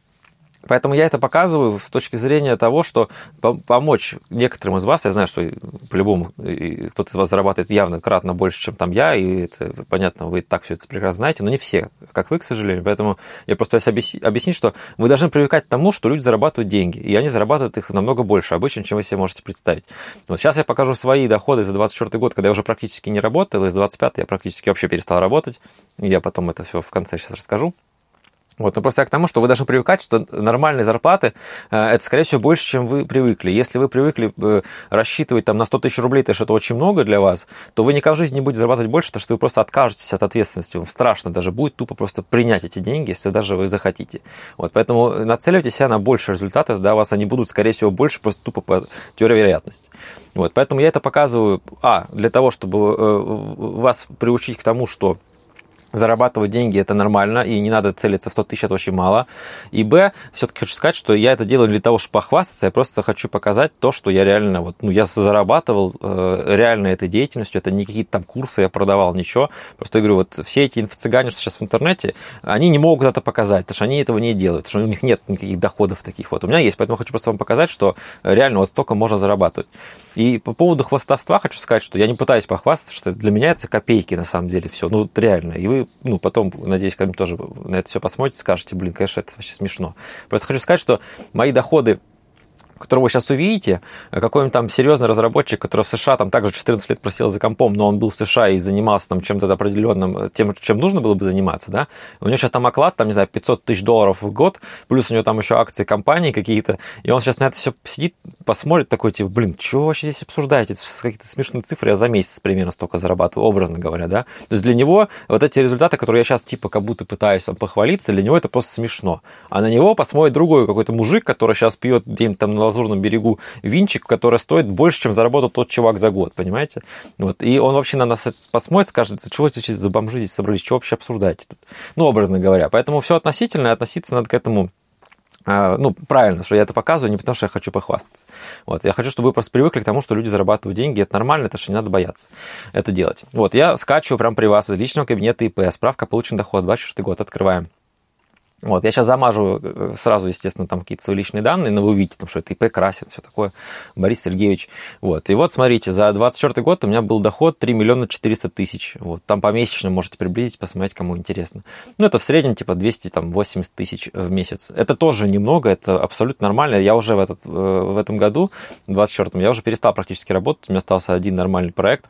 [SPEAKER 1] Поэтому я это показываю с точки зрения того, что помочь некоторым из вас, я знаю, что по-любому кто-то из вас зарабатывает явно кратно больше, чем там я, и это понятно, вы так все это прекрасно знаете, но не все, как вы, к сожалению. Поэтому я просто пытаюсь объяснить, что вы должны привыкать к тому, что люди зарабатывают деньги, и они зарабатывают их намного больше обычно, чем вы себе можете представить. Вот сейчас я покажу свои доходы за двадцать четвёртый год, когда я уже практически не работал, и за двадцать пятый я практически вообще перестал работать, и я потом это все в конце сейчас расскажу. Вот, но просто я к тому, что вы должны привыкать, что нормальные зарплаты э, это, скорее всего, больше, чем вы привыкли. Если вы привыкли э, рассчитывать там, на сто тысяч рублей, то есть это очень много для вас, то вы никогда в жизни не будете зарабатывать больше, потому что вы просто откажетесь от ответственности. Вам страшно даже будет тупо просто принять эти деньги, если даже вы захотите. Вот, поэтому нацеливайте себя на большие результаты, тогда у вас они будут, скорее всего, больше, просто тупо по теории вероятности. Вот, поэтому я это показываю, а, для того, чтобы э, вас приучить к тому, что зарабатывать деньги это нормально, и не надо целиться в сто тысяч, это очень мало. И б, все-таки хочу сказать, что я это делаю для того, чтобы похвастаться, я просто хочу показать то, что я реально, вот, ну, я зарабатывал э, реально этой деятельностью, это не какие-то там курсы я продавал, ничего. Просто я говорю, вот все эти инфо-цыгане, что сейчас в интернете, они не могут это показать, потому что они этого не делают, потому что у них нет никаких доходов таких. Вот у меня есть, поэтому хочу просто вам показать, что реально вот столько можно зарабатывать. И по поводу хвастовства хочу сказать, что я не пытаюсь похвастаться, что для меня это копейки на самом деле все, ну, вот реально. И вы ну, потом, надеюсь, когда-нибудь тоже на это все посмотрите, скажете, блин, конечно, это вообще смешно. Просто хочу сказать, что мои доходы которого вы сейчас увидите, какой-нибудь там серьезный разработчик, который в США там также четырнадцать лет просидел за компом, но он был в США и занимался там чем-то определенным, тем, чем нужно было бы заниматься, да, у него сейчас там оклад, там, не знаю, пятьсот тысяч долларов в год, плюс у него там еще акции компании какие-то, и он сейчас на это все сидит, посмотрит такой, типа, блин, что вы вообще здесь обсуждаете, это какие-то смешные цифры, я за месяц примерно столько зарабатываю, образно говоря, да, то есть для него вот эти результаты, которые я сейчас типа как будто пытаюсь там похвалиться, для него это просто смешно, а на него посмотрит другой какой-то мужик, который сейчас пьет где-нибудь там на Лазурном берегу винчик, который стоит больше, чем заработал тот чувак за год, понимаете? Вот. И он вообще на нас посмотрит, скажет, что вы здесь за бомжи здесь собрались, что вообще обсуждаете тут? Ну, образно говоря. Поэтому все относительно, и относиться надо к этому, ну, правильно, что я это показываю, не потому что я хочу похвастаться. Вот. Я хочу, чтобы вы просто привыкли к тому, что люди зарабатывают деньги, это нормально, это что не надо бояться это делать. Вот, я скачиваю прямо при вас из личного кабинета ИП, справка получен доход, двадцать четвёртый год, открываем. Вот, я сейчас замажу сразу, естественно, там какие-то свои личные данные, но вы увидите, там, что это ИП Красин, все такое, Борис Сергеевич. Вот, и вот, смотрите, за двадцать четвёртый год у меня был доход три миллиона четыреста тысяч. Вот, там помесячно можете приблизить, посмотреть, кому интересно. Ну, это в среднем, типа, двести восемьдесят тысяч в месяц. Это тоже немного, это абсолютно нормально. Я уже в, этот, в этом году, в двадцать четвёртом, я уже перестал практически работать, у меня остался один нормальный проект.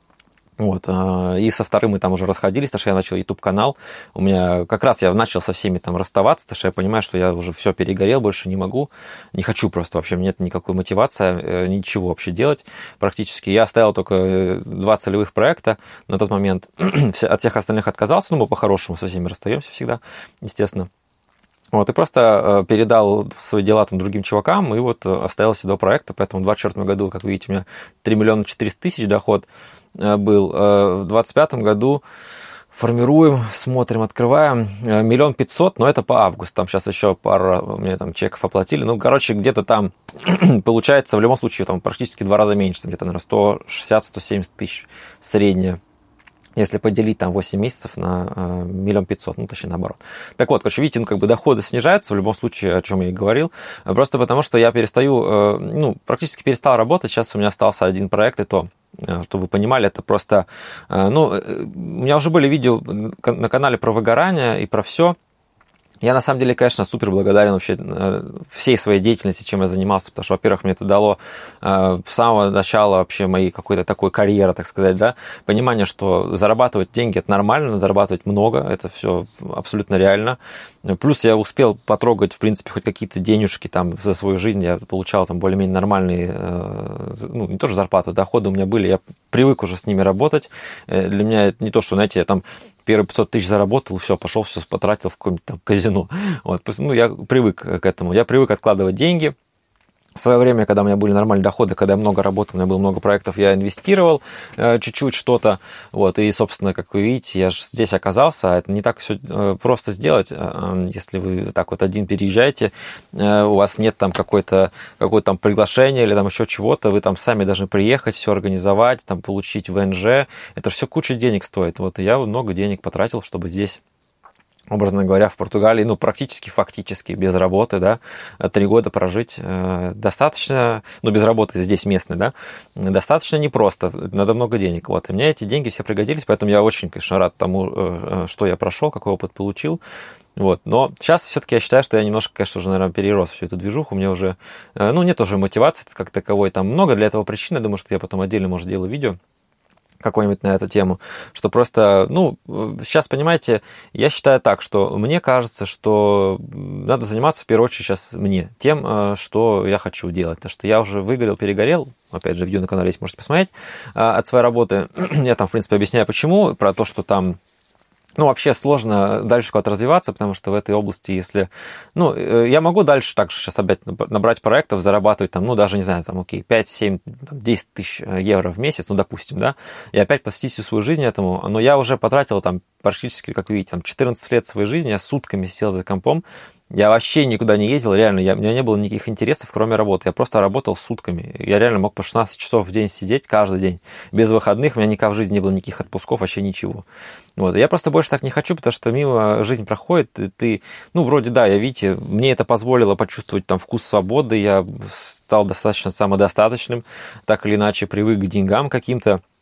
[SPEAKER 1] Вот, и со вторым мы там уже расходились, потому что я начал YouTube-канал. У меня как раз я начал со всеми там расставаться, потому что я понимаю, что я уже все перегорел, больше не могу. Не хочу просто вообще, мне нет никакой мотивации, ничего вообще делать практически. Я оставил только два целевых проекта на тот момент. От всех остальных отказался, ну, мы по-хорошему со всеми расстаемся всегда, естественно. Вот, и просто передал свои дела там другим чувакам, и вот оставил себе два проекта, поэтому в двадцать четвёртом году, как видите, у меня три миллиона четыреста тысяч доход был. В двадцать пятом году формируем, смотрим, открываем, миллион пятьсот, но это по августу, там сейчас еще пара, у меня там чеков оплатили, ну, короче, где-то там получается в любом случае там практически два раза меньше, где-то, наверное, сто шестьдесят - сто семьдесят тысяч средняя. Если поделить там восемь месяцев на миллион пятьсот, ну, точнее, наоборот. Так вот, короче, видите, ну, как бы доходы снижаются, в любом случае, о чем я и говорил, просто потому что я перестаю, ну, практически перестал работать, сейчас у меня остался один проект, и то, чтобы вы понимали, это просто, ну, у меня уже были видео на канале про выгорание и про все. Я, на самом деле, конечно, супер благодарен вообще всей своей деятельности, чем я занимался, потому что, во-первых, мне это дало э, с самого начала вообще моей какой-то такой карьеры, так сказать, да, понимание, что зарабатывать деньги – это нормально, зарабатывать много, это все абсолютно реально. Плюс я успел потрогать, в принципе, хоть какие-то денежки там за свою жизнь, я получал там более-менее нормальные, э, ну, не тоже зарплаты, доходы у меня были, я привык уже с ними работать. Для меня это не то, что, знаете, я там первые пятьсот тысяч заработал, все, пошел, все потратил в какое-нибудь там казино. Вот, ну, я привык к этому. Я привык откладывать деньги. В свое время, когда у меня были нормальные доходы, когда я много работал, у меня было много проектов, я инвестировал э, чуть-чуть что-то. Вот, и, собственно, как вы видите, я же здесь оказался. Это не так все э, просто сделать, э, если вы так вот один переезжаете, э, у вас нет там какой-то, какое-то там приглашение или там еще чего-то, вы там сами должны приехать, все организовать, там получить вэ эн жэ. Это все куча денег стоит. Вот, и я много денег потратил, чтобы здесь, образно говоря, в Португалии, ну, практически, фактически, без работы, да, три года прожить э, достаточно, ну, без работы здесь местный, да, достаточно непросто, надо много денег, вот, и мне эти деньги все пригодились, поэтому я очень, конечно, рад тому, э, что я прошел, какой опыт получил, вот, но сейчас все-таки я считаю, что я немножко, конечно, уже, наверное, перерос всю эту движуху, мне уже, э, ну, нет уже мотивации как таковой, там много для этого причин, я думаю, что я потом отдельно, может, сделаю видео какой-нибудь на эту тему, что просто, ну, сейчас, понимаете, я считаю так, что мне кажется, что надо заниматься, в первую очередь, сейчас мне, тем, что я хочу делать, потому что я уже выгорел, перегорел, опять же, видео на канале есть, можете посмотреть, от своей работы, я там, в принципе, объясняю, почему, про то, что там, ну, вообще сложно дальше куда-то развиваться, потому что в этой области, если... Ну, я могу дальше также сейчас опять набрать проектов, зарабатывать там, ну, даже, не знаю, там, окей, пять, семь, десять тысяч евро в месяц, ну, допустим, да, и опять посвятить всю свою жизнь этому, но я уже потратил там практически, как вы видите, там, четырнадцать лет своей жизни, я сутками сидел за компом, я вообще никуда не ездил, реально, я, у меня не было никаких интересов, кроме работы. Я просто работал сутками. Я реально мог по шестнадцать часов в день сидеть каждый день. Без выходных, у меня никогда в жизни не было никаких отпусков, вообще ничего. Вот. Я просто больше так не хочу, потому что мимо жизнь проходит, и ты, ну, вроде да, я, видите, мне это позволило почувствовать там вкус свободы, я стал достаточно самодостаточным, так или иначе привык к деньгам каким-то.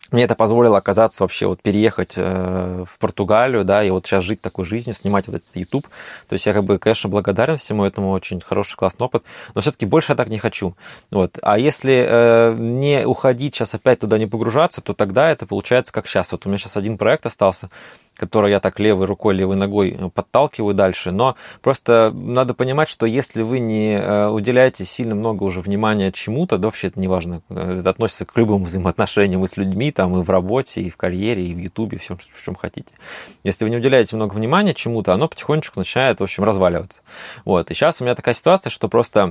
[SPEAKER 1] Мне это позволило оказаться вообще, вот переехать э, в Португалию, да, и вот сейчас жить такой жизнью, снимать вот этот YouTube. То есть я как бы, конечно, благодарен всему этому, очень хороший, классный опыт, но все-таки больше я так не хочу. Вот. А если э, не уходить сейчас опять туда, не погружаться, то тогда это получается как сейчас. Вот у меня сейчас один проект остался, который я так левой рукой, левой ногой подталкиваю дальше. Но просто надо понимать, что если вы не уделяете сильно много уже внимания чему-то, да вообще это не важно, это относится к любым взаимоотношениям и с людьми, там, и в работе, и в карьере, и в Ютубе, в чем, в чем хотите. Если вы не уделяете много внимания чему-то, оно потихонечку начинает, в общем, разваливаться. Вот. И сейчас у меня такая ситуация, что просто...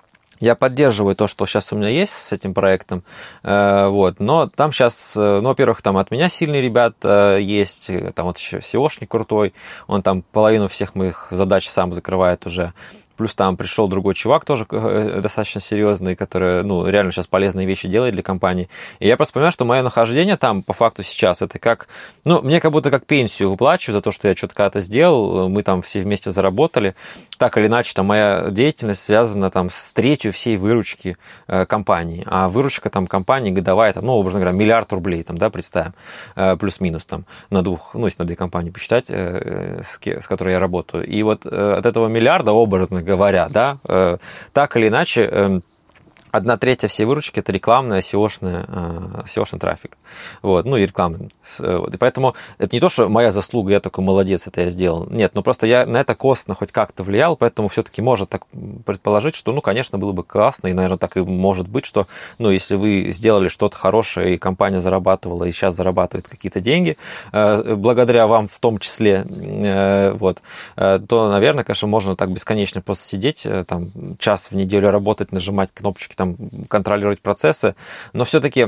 [SPEAKER 1] Я поддерживаю то, что сейчас у меня есть с этим проектом, вот, но там сейчас, ну, во-первых, там от меня сильные ребята есть, там вот еще сеошник крутой, он там половину всех моих задач сам закрывает уже. Плюс там пришел другой чувак, тоже достаточно серьезный, который, ну, реально сейчас полезные вещи делает для компании. И я просто понимаю, что мое нахождение там, по факту, сейчас, это как, ну, мне как будто как пенсию выплачиваю за то, что я что-то когда-то сделал, мы там все вместе заработали. Так или иначе, там моя деятельность связана там с третью всей выручки э, компании. А выручка там компании годовая, там, ну, образно говоря, миллиард рублей, там, да, представим, э, плюс-минус там на двух, ну, если на две компании посчитать, э, с, с которой я работаю. И вот э, от этого миллиарда, образно говоря, да, э, так или иначе, э, одна третья всей выручки – это рекламная, сеошная, э, сеошный трафик. Вот, ну и рекламный. Вот. И поэтому это не то, что моя заслуга, я такой молодец, это я сделал. Нет, но просто я на это косвенно хоть как-то влиял, поэтому все-таки можно так предположить, что, ну, конечно, было бы классно, и, наверное, так и может быть, что, ну, если вы сделали что-то хорошее, и компания зарабатывала, и сейчас зарабатывает какие-то деньги, э, благодаря вам в том числе, э, вот, э, то, наверное, конечно, можно так бесконечно просто сидеть, э, там, час в неделю работать, нажимать кнопочки, там, контролировать процессы, но все-таки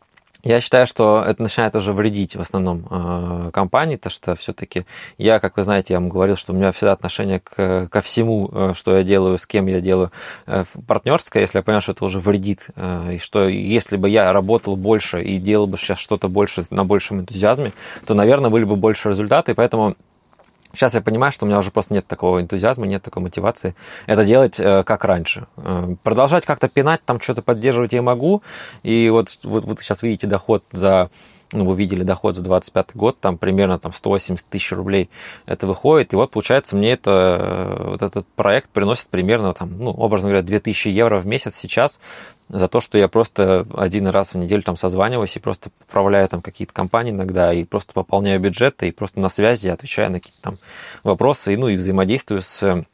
[SPEAKER 1] я считаю, что это начинает уже вредить в основном э, компании, потому что все-таки я, как вы знаете, я вам говорил, что у меня всегда отношение к, ко всему, э, что я делаю, с кем я делаю, э, партнерское. Если я понимаю, что это уже вредит, э, и что если бы я работал больше и делал бы сейчас что-то больше на большем энтузиазме, то, наверное, были бы больше результаты, и поэтому сейчас я понимаю, что у меня уже просто нет такого энтузиазма, нет такой мотивации это делать э, как раньше. Э, продолжать как-то пинать, там что-то поддерживать я могу. И вот, вот, вот сейчас видите доход за... Ну, вы видели доход за двадцать пятый год, там примерно там, сто восемьдесят тысяч рублей это выходит. И вот, получается, мне это, вот этот проект приносит примерно, там, ну, образно говоря, две тысячи евро в месяц сейчас за то, что я просто один раз в неделю там созваниваюсь и просто поправляю там какие-то компании иногда, и просто пополняю бюджеты, и просто на связи отвечаю на какие-то там вопросы, и, ну, и взаимодействую с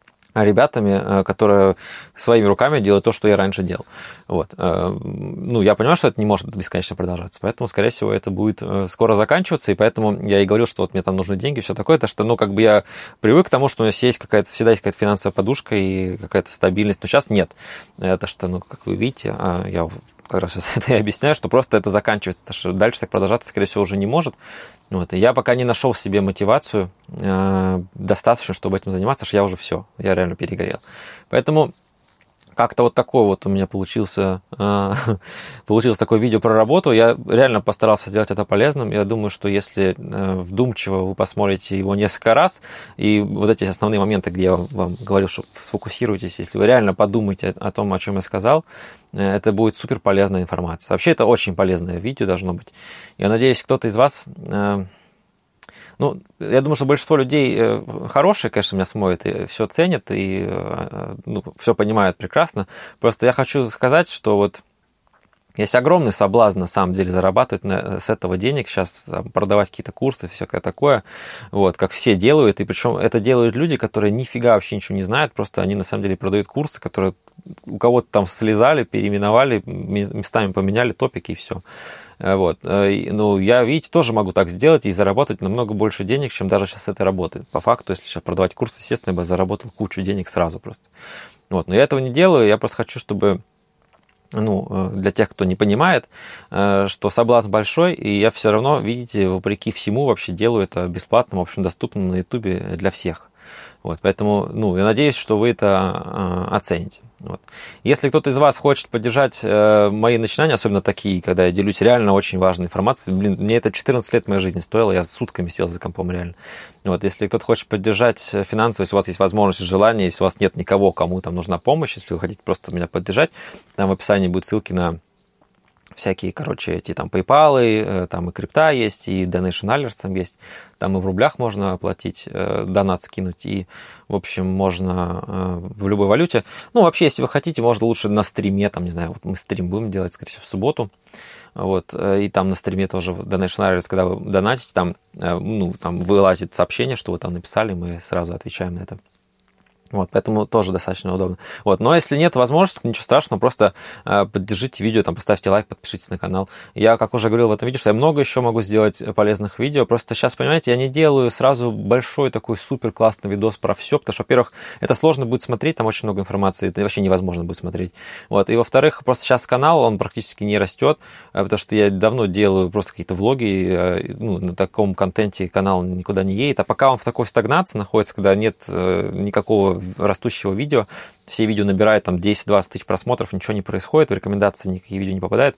[SPEAKER 1] ребятами, которые своими руками делают то, что я раньше делал. Вот. Ну, я понимаю, что это не может бесконечно продолжаться, поэтому, скорее всего, это будет скоро заканчиваться, и поэтому я и говорил, что вот мне там нужны деньги, все такое, то что, ну, как бы я привык к тому, что у меня есть какая-то, всегда есть какая-то финансовая подушка и какая-то стабильность, но сейчас нет. Это что, ну, как вы видите, я как раз сейчас это и объясняю, что просто это заканчивается, потому что дальше так продолжаться, скорее всего, уже не может. Вот. И я пока не нашел в себе мотивацию э, достаточно, чтобы этим заниматься, что я уже все, я реально перегорел. Поэтому как-то вот такой вот у меня получился, э, получилось такое видео про работу. Я реально постарался сделать это полезным. Я думаю, что если э, вдумчиво вы посмотрите его несколько раз, и вот эти основные моменты, где я вам, вам говорил, что сфокусируйтесь, если вы реально подумаете о том, о чем я сказал, э, это будет супер полезная информация. Вообще, это очень полезное видео должно быть. Я надеюсь, кто-то из вас... Э, Ну, я думаю, что большинство людей хорошие, конечно, меня смотрят и все ценят, и ну, все понимают прекрасно. Просто я хочу сказать, что вот есть огромный соблазн, на самом деле, зарабатывать на, с этого денег, сейчас там, продавать какие-то курсы, всякое такое, вот, как все делают, и причем это делают люди, которые нифига вообще ничего не знают, просто они, на самом деле, продают курсы, которые у кого-то там слезали, переименовали, местами поменяли топики, и все. Вот. Ну, я, видите, тоже могу так сделать и заработать намного больше денег, чем даже сейчас это работает. По факту, если сейчас продавать курсы, естественно, я бы заработал кучу денег сразу просто. Вот. Но я этого не делаю, я просто хочу, чтобы, ну, для тех, кто не понимает, что соблазн большой, и я все равно, видите, вопреки всему вообще делаю это бесплатным, в общем, доступным на Ютубе для всех. Вот, поэтому, ну, я надеюсь, что вы это э, оцените. Вот. Если кто-то из вас хочет поддержать э, мои начинания, особенно такие, когда я делюсь реально очень важной информацией, блин, мне это четырнадцать лет моей жизни стоило, я сутками сел за компом реально. Вот, если кто-то хочет поддержать финансово, если у вас есть возможность и желание, если у вас нет никого, кому там нужна помощь, если вы хотите просто меня поддержать, там в описании будут ссылки на всякие, короче, эти там PayPal, там и крипта есть, и Donation Alerts там есть. Там и в рублях можно оплатить, донат скинуть, и, в общем, можно в любой валюте. Ну, вообще, если вы хотите, можно лучше на стриме, там, не знаю, вот мы стрим будем делать, скорее всего, в субботу. Вот, и там на стриме тоже Donation Alerts, когда вы донатите, там, ну, там вылазит сообщение, что вы там написали, мы сразу отвечаем на это. Вот, поэтому тоже достаточно удобно. Вот, но если нет возможности, ничего страшного, просто э, поддержите видео, там, поставьте лайк, подпишитесь на канал. Я, как уже говорил в этом видео, что я много еще могу сделать полезных видео, просто сейчас, понимаете, я не делаю сразу большой такой супер классный видос про все, потому что, во-первых, это сложно будет смотреть, там очень много информации, это вообще невозможно будет смотреть. Вот, и во-вторых, просто сейчас канал, он практически не растет, потому что я давно делаю просто какие-то влоги, э, ну, на таком контенте канал никуда не едет, а пока он в такой стагнации находится, когда нет э, никакого растущего видео, все видео набирают там десять-двадцать тысяч просмотров, ничего не происходит, в рекомендации никакие видео не попадают.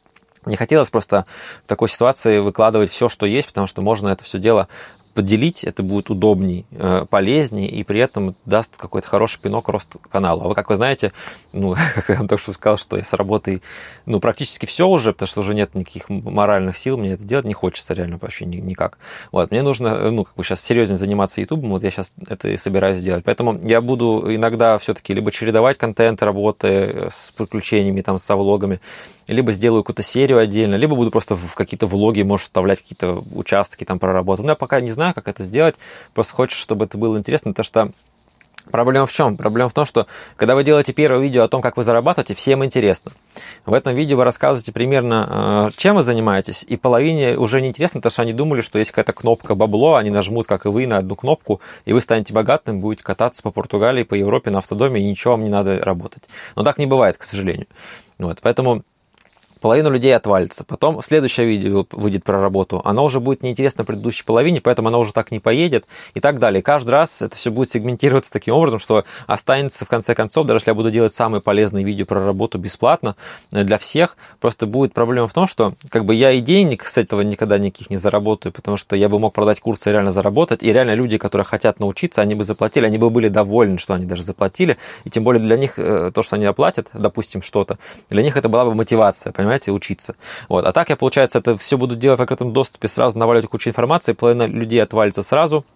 [SPEAKER 1] Не хотелось просто в такой ситуации выкладывать все, что есть, потому что можно это все дело поделить, это будет удобней, полезней, и при этом даст какой-то хороший пинок рост каналу. А вы, как вы знаете, ну, как я вам только что сказал, что я с работой, ну, практически все уже, потому что уже нет никаких моральных сил, мне это делать не хочется реально вообще никак. Вот, мне нужно, ну, как бы сейчас серьезнее заниматься ютубом, вот я сейчас это и собираюсь сделать. Поэтому я буду иногда все-таки либо чередовать контент работы с приключениями, там, со влогами, либо сделаю какую-то серию отдельно, либо буду просто в какие-то влоги, может, вставлять какие-то участки там про работу. Но я пока не знаю, как это сделать, просто хочется, чтобы это было интересно, потому что проблема в чем? Проблема в том, что когда вы делаете первое видео о том, как вы зарабатываете, всем интересно. В этом видео вы рассказываете примерно, чем вы занимаетесь, и половине уже не интересно, потому что они думали, что есть какая-то кнопка бабло, они нажмут, как и вы, на одну кнопку, и вы станете богатым, будете кататься по Португалии, по Европе на автодоме, и ничего вам не надо работать. Но так не бывает, к сожалению. Вот, поэтому половина людей отвалится. Потом следующее видео выйдет про работу. Оно уже будет неинтересно предыдущей половине, поэтому оно уже так не поедет и так далее. Каждый раз это все будет сегментироваться таким образом, что останется в конце концов, даже если я буду делать самые полезные видео про работу бесплатно для всех, просто будет проблема в том, что как бы я и денег с этого никогда никаких не заработаю, потому что я бы мог продать курсы и реально заработать, и реально люди, которые хотят научиться, они бы заплатили, они бы были довольны, что они даже заплатили, и тем более для них то, что они оплатят, допустим, что-то, для них это была бы мотивация, понимаете, учиться. Вот. А так я, получается, это все буду делать в открытом доступе, сразу наваливать кучу информации, половина людей отвалится сразу,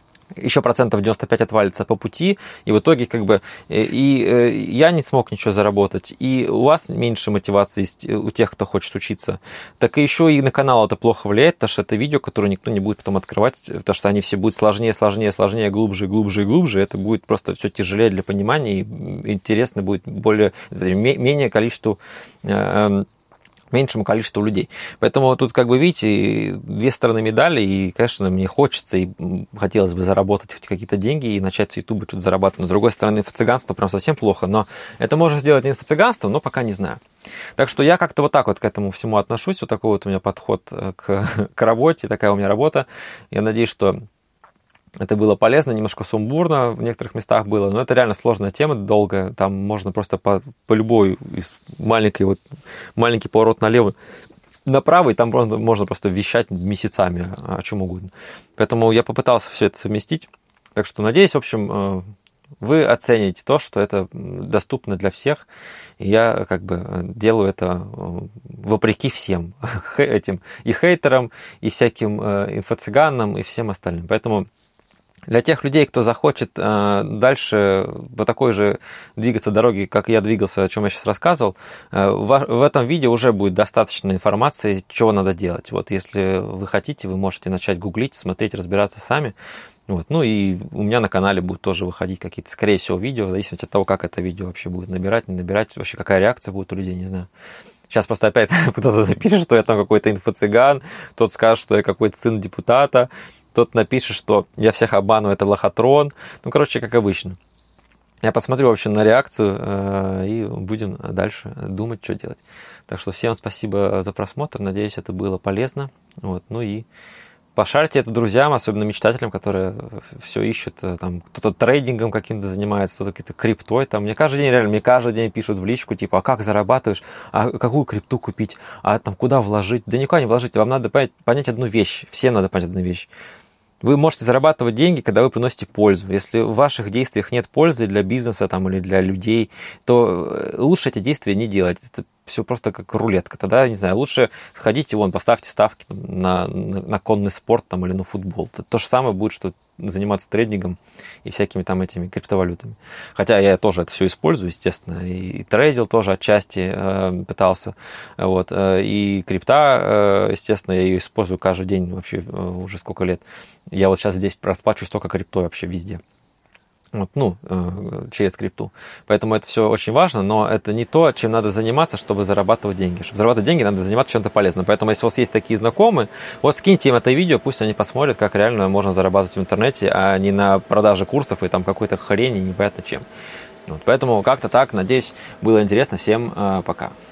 [SPEAKER 1] еще процентов девяносто пять отвалится по пути, и в итоге как бы и, и я не смог ничего заработать, и у вас меньше мотивации у тех, кто хочет учиться, так и еще и на канал это плохо влияет, потому что это видео, которое никто не будет потом открывать, потому что они все будут сложнее, сложнее, сложнее, глубже, глубже и глубже, это будет просто все тяжелее для понимания, и интересно будет более, менее количеству меньшему количеству людей. Поэтому тут, как бы, видите, две стороны медали, и, конечно, мне хочется, и хотелось бы заработать хоть какие-то деньги и начать с Ютуба что-то зарабатывать. Но, с другой стороны, инфо-цыганство прям совсем плохо, но это можно сделать не инфо-цыганство, но пока не знаю. Так что я как-то вот так вот к этому всему отношусь, вот такой вот у меня подход к, к работе, такая у меня работа. Я надеюсь, что это было полезно, немножко сумбурно в некоторых местах было, но это реально сложная тема, долгая. Там можно просто по, по любой из маленькой вот маленький поворот налево, направо, и там можно, можно просто вещать месяцами о, о чем угодно. Поэтому я попытался все это совместить. Так что надеюсь, в общем, вы оцените то, что это доступно для всех. И я как бы делаю это вопреки всем этим и хейтерам, и всяким инфо-цыганам, и всем остальным. Поэтому для тех людей, кто захочет э, дальше по такой же двигаться дороге, как я двигался, о чем я сейчас рассказывал, э, в, в этом видео уже будет достаточно информации, чего надо делать. Вот если вы хотите, вы можете начать гуглить, смотреть, разбираться сами. Вот. Ну и у меня на канале будут тоже выходить какие-то, скорее всего, видео, в зависимости от того, как это видео вообще будет набирать, не набирать, вообще какая реакция будет у людей, не знаю. Сейчас просто опять кто-то напишет, что я там какой-то инфо-цыган, тот скажет, что я какой-то сын депутата, тот напишет, что я всех обманываю, это лохотрон. Ну, короче, как обычно. Я посмотрю вообще на реакцию э, и будем дальше думать, что делать. Так что всем спасибо за просмотр. Надеюсь, это было полезно. Вот. Ну и пошарьте это друзьям, особенно мечтателям, которые все ищут. Там, кто-то трейдингом каким-то занимается, кто-то какой-то криптой. Там. Мне каждый день, реально, мне каждый день пишут в личку, типа, а как зарабатываешь? А какую крипту купить? А там куда вложить? Да никуда не вложить. Вам надо понять, понять одну вещь. Всем надо понять одну вещь. Вы можете зарабатывать деньги, когда вы приносите пользу. Если в ваших действиях нет пользы для бизнеса там, или для людей, то лучше эти действия не делать. Это все просто как рулетка. Тогда, не знаю, лучше сходите, вон, поставьте ставки на, на, на конный спорт там, или на футбол. Это то же самое будет, что заниматься трейдингом и всякими там этими криптовалютами. Хотя я тоже это все использую, естественно, и трейдил тоже отчасти э, пытался, вот, э, и крипта, э, естественно, я ее использую каждый день вообще э, уже сколько лет. Я вот сейчас здесь расплачиваюсь только криптой вообще везде. Вот, ну, э, через крипту. Поэтому это все очень важно, но это не то, чем надо заниматься, чтобы зарабатывать деньги. Чтобы зарабатывать деньги, надо заниматься чем-то полезным. Поэтому, если у вас есть такие знакомые, вот скиньте им это видео, пусть они посмотрят, как реально можно зарабатывать в интернете, а не на продаже курсов и там какой-то хрени, непонятно чем. Вот, поэтому как-то так, надеюсь, было интересно. Всем э, пока.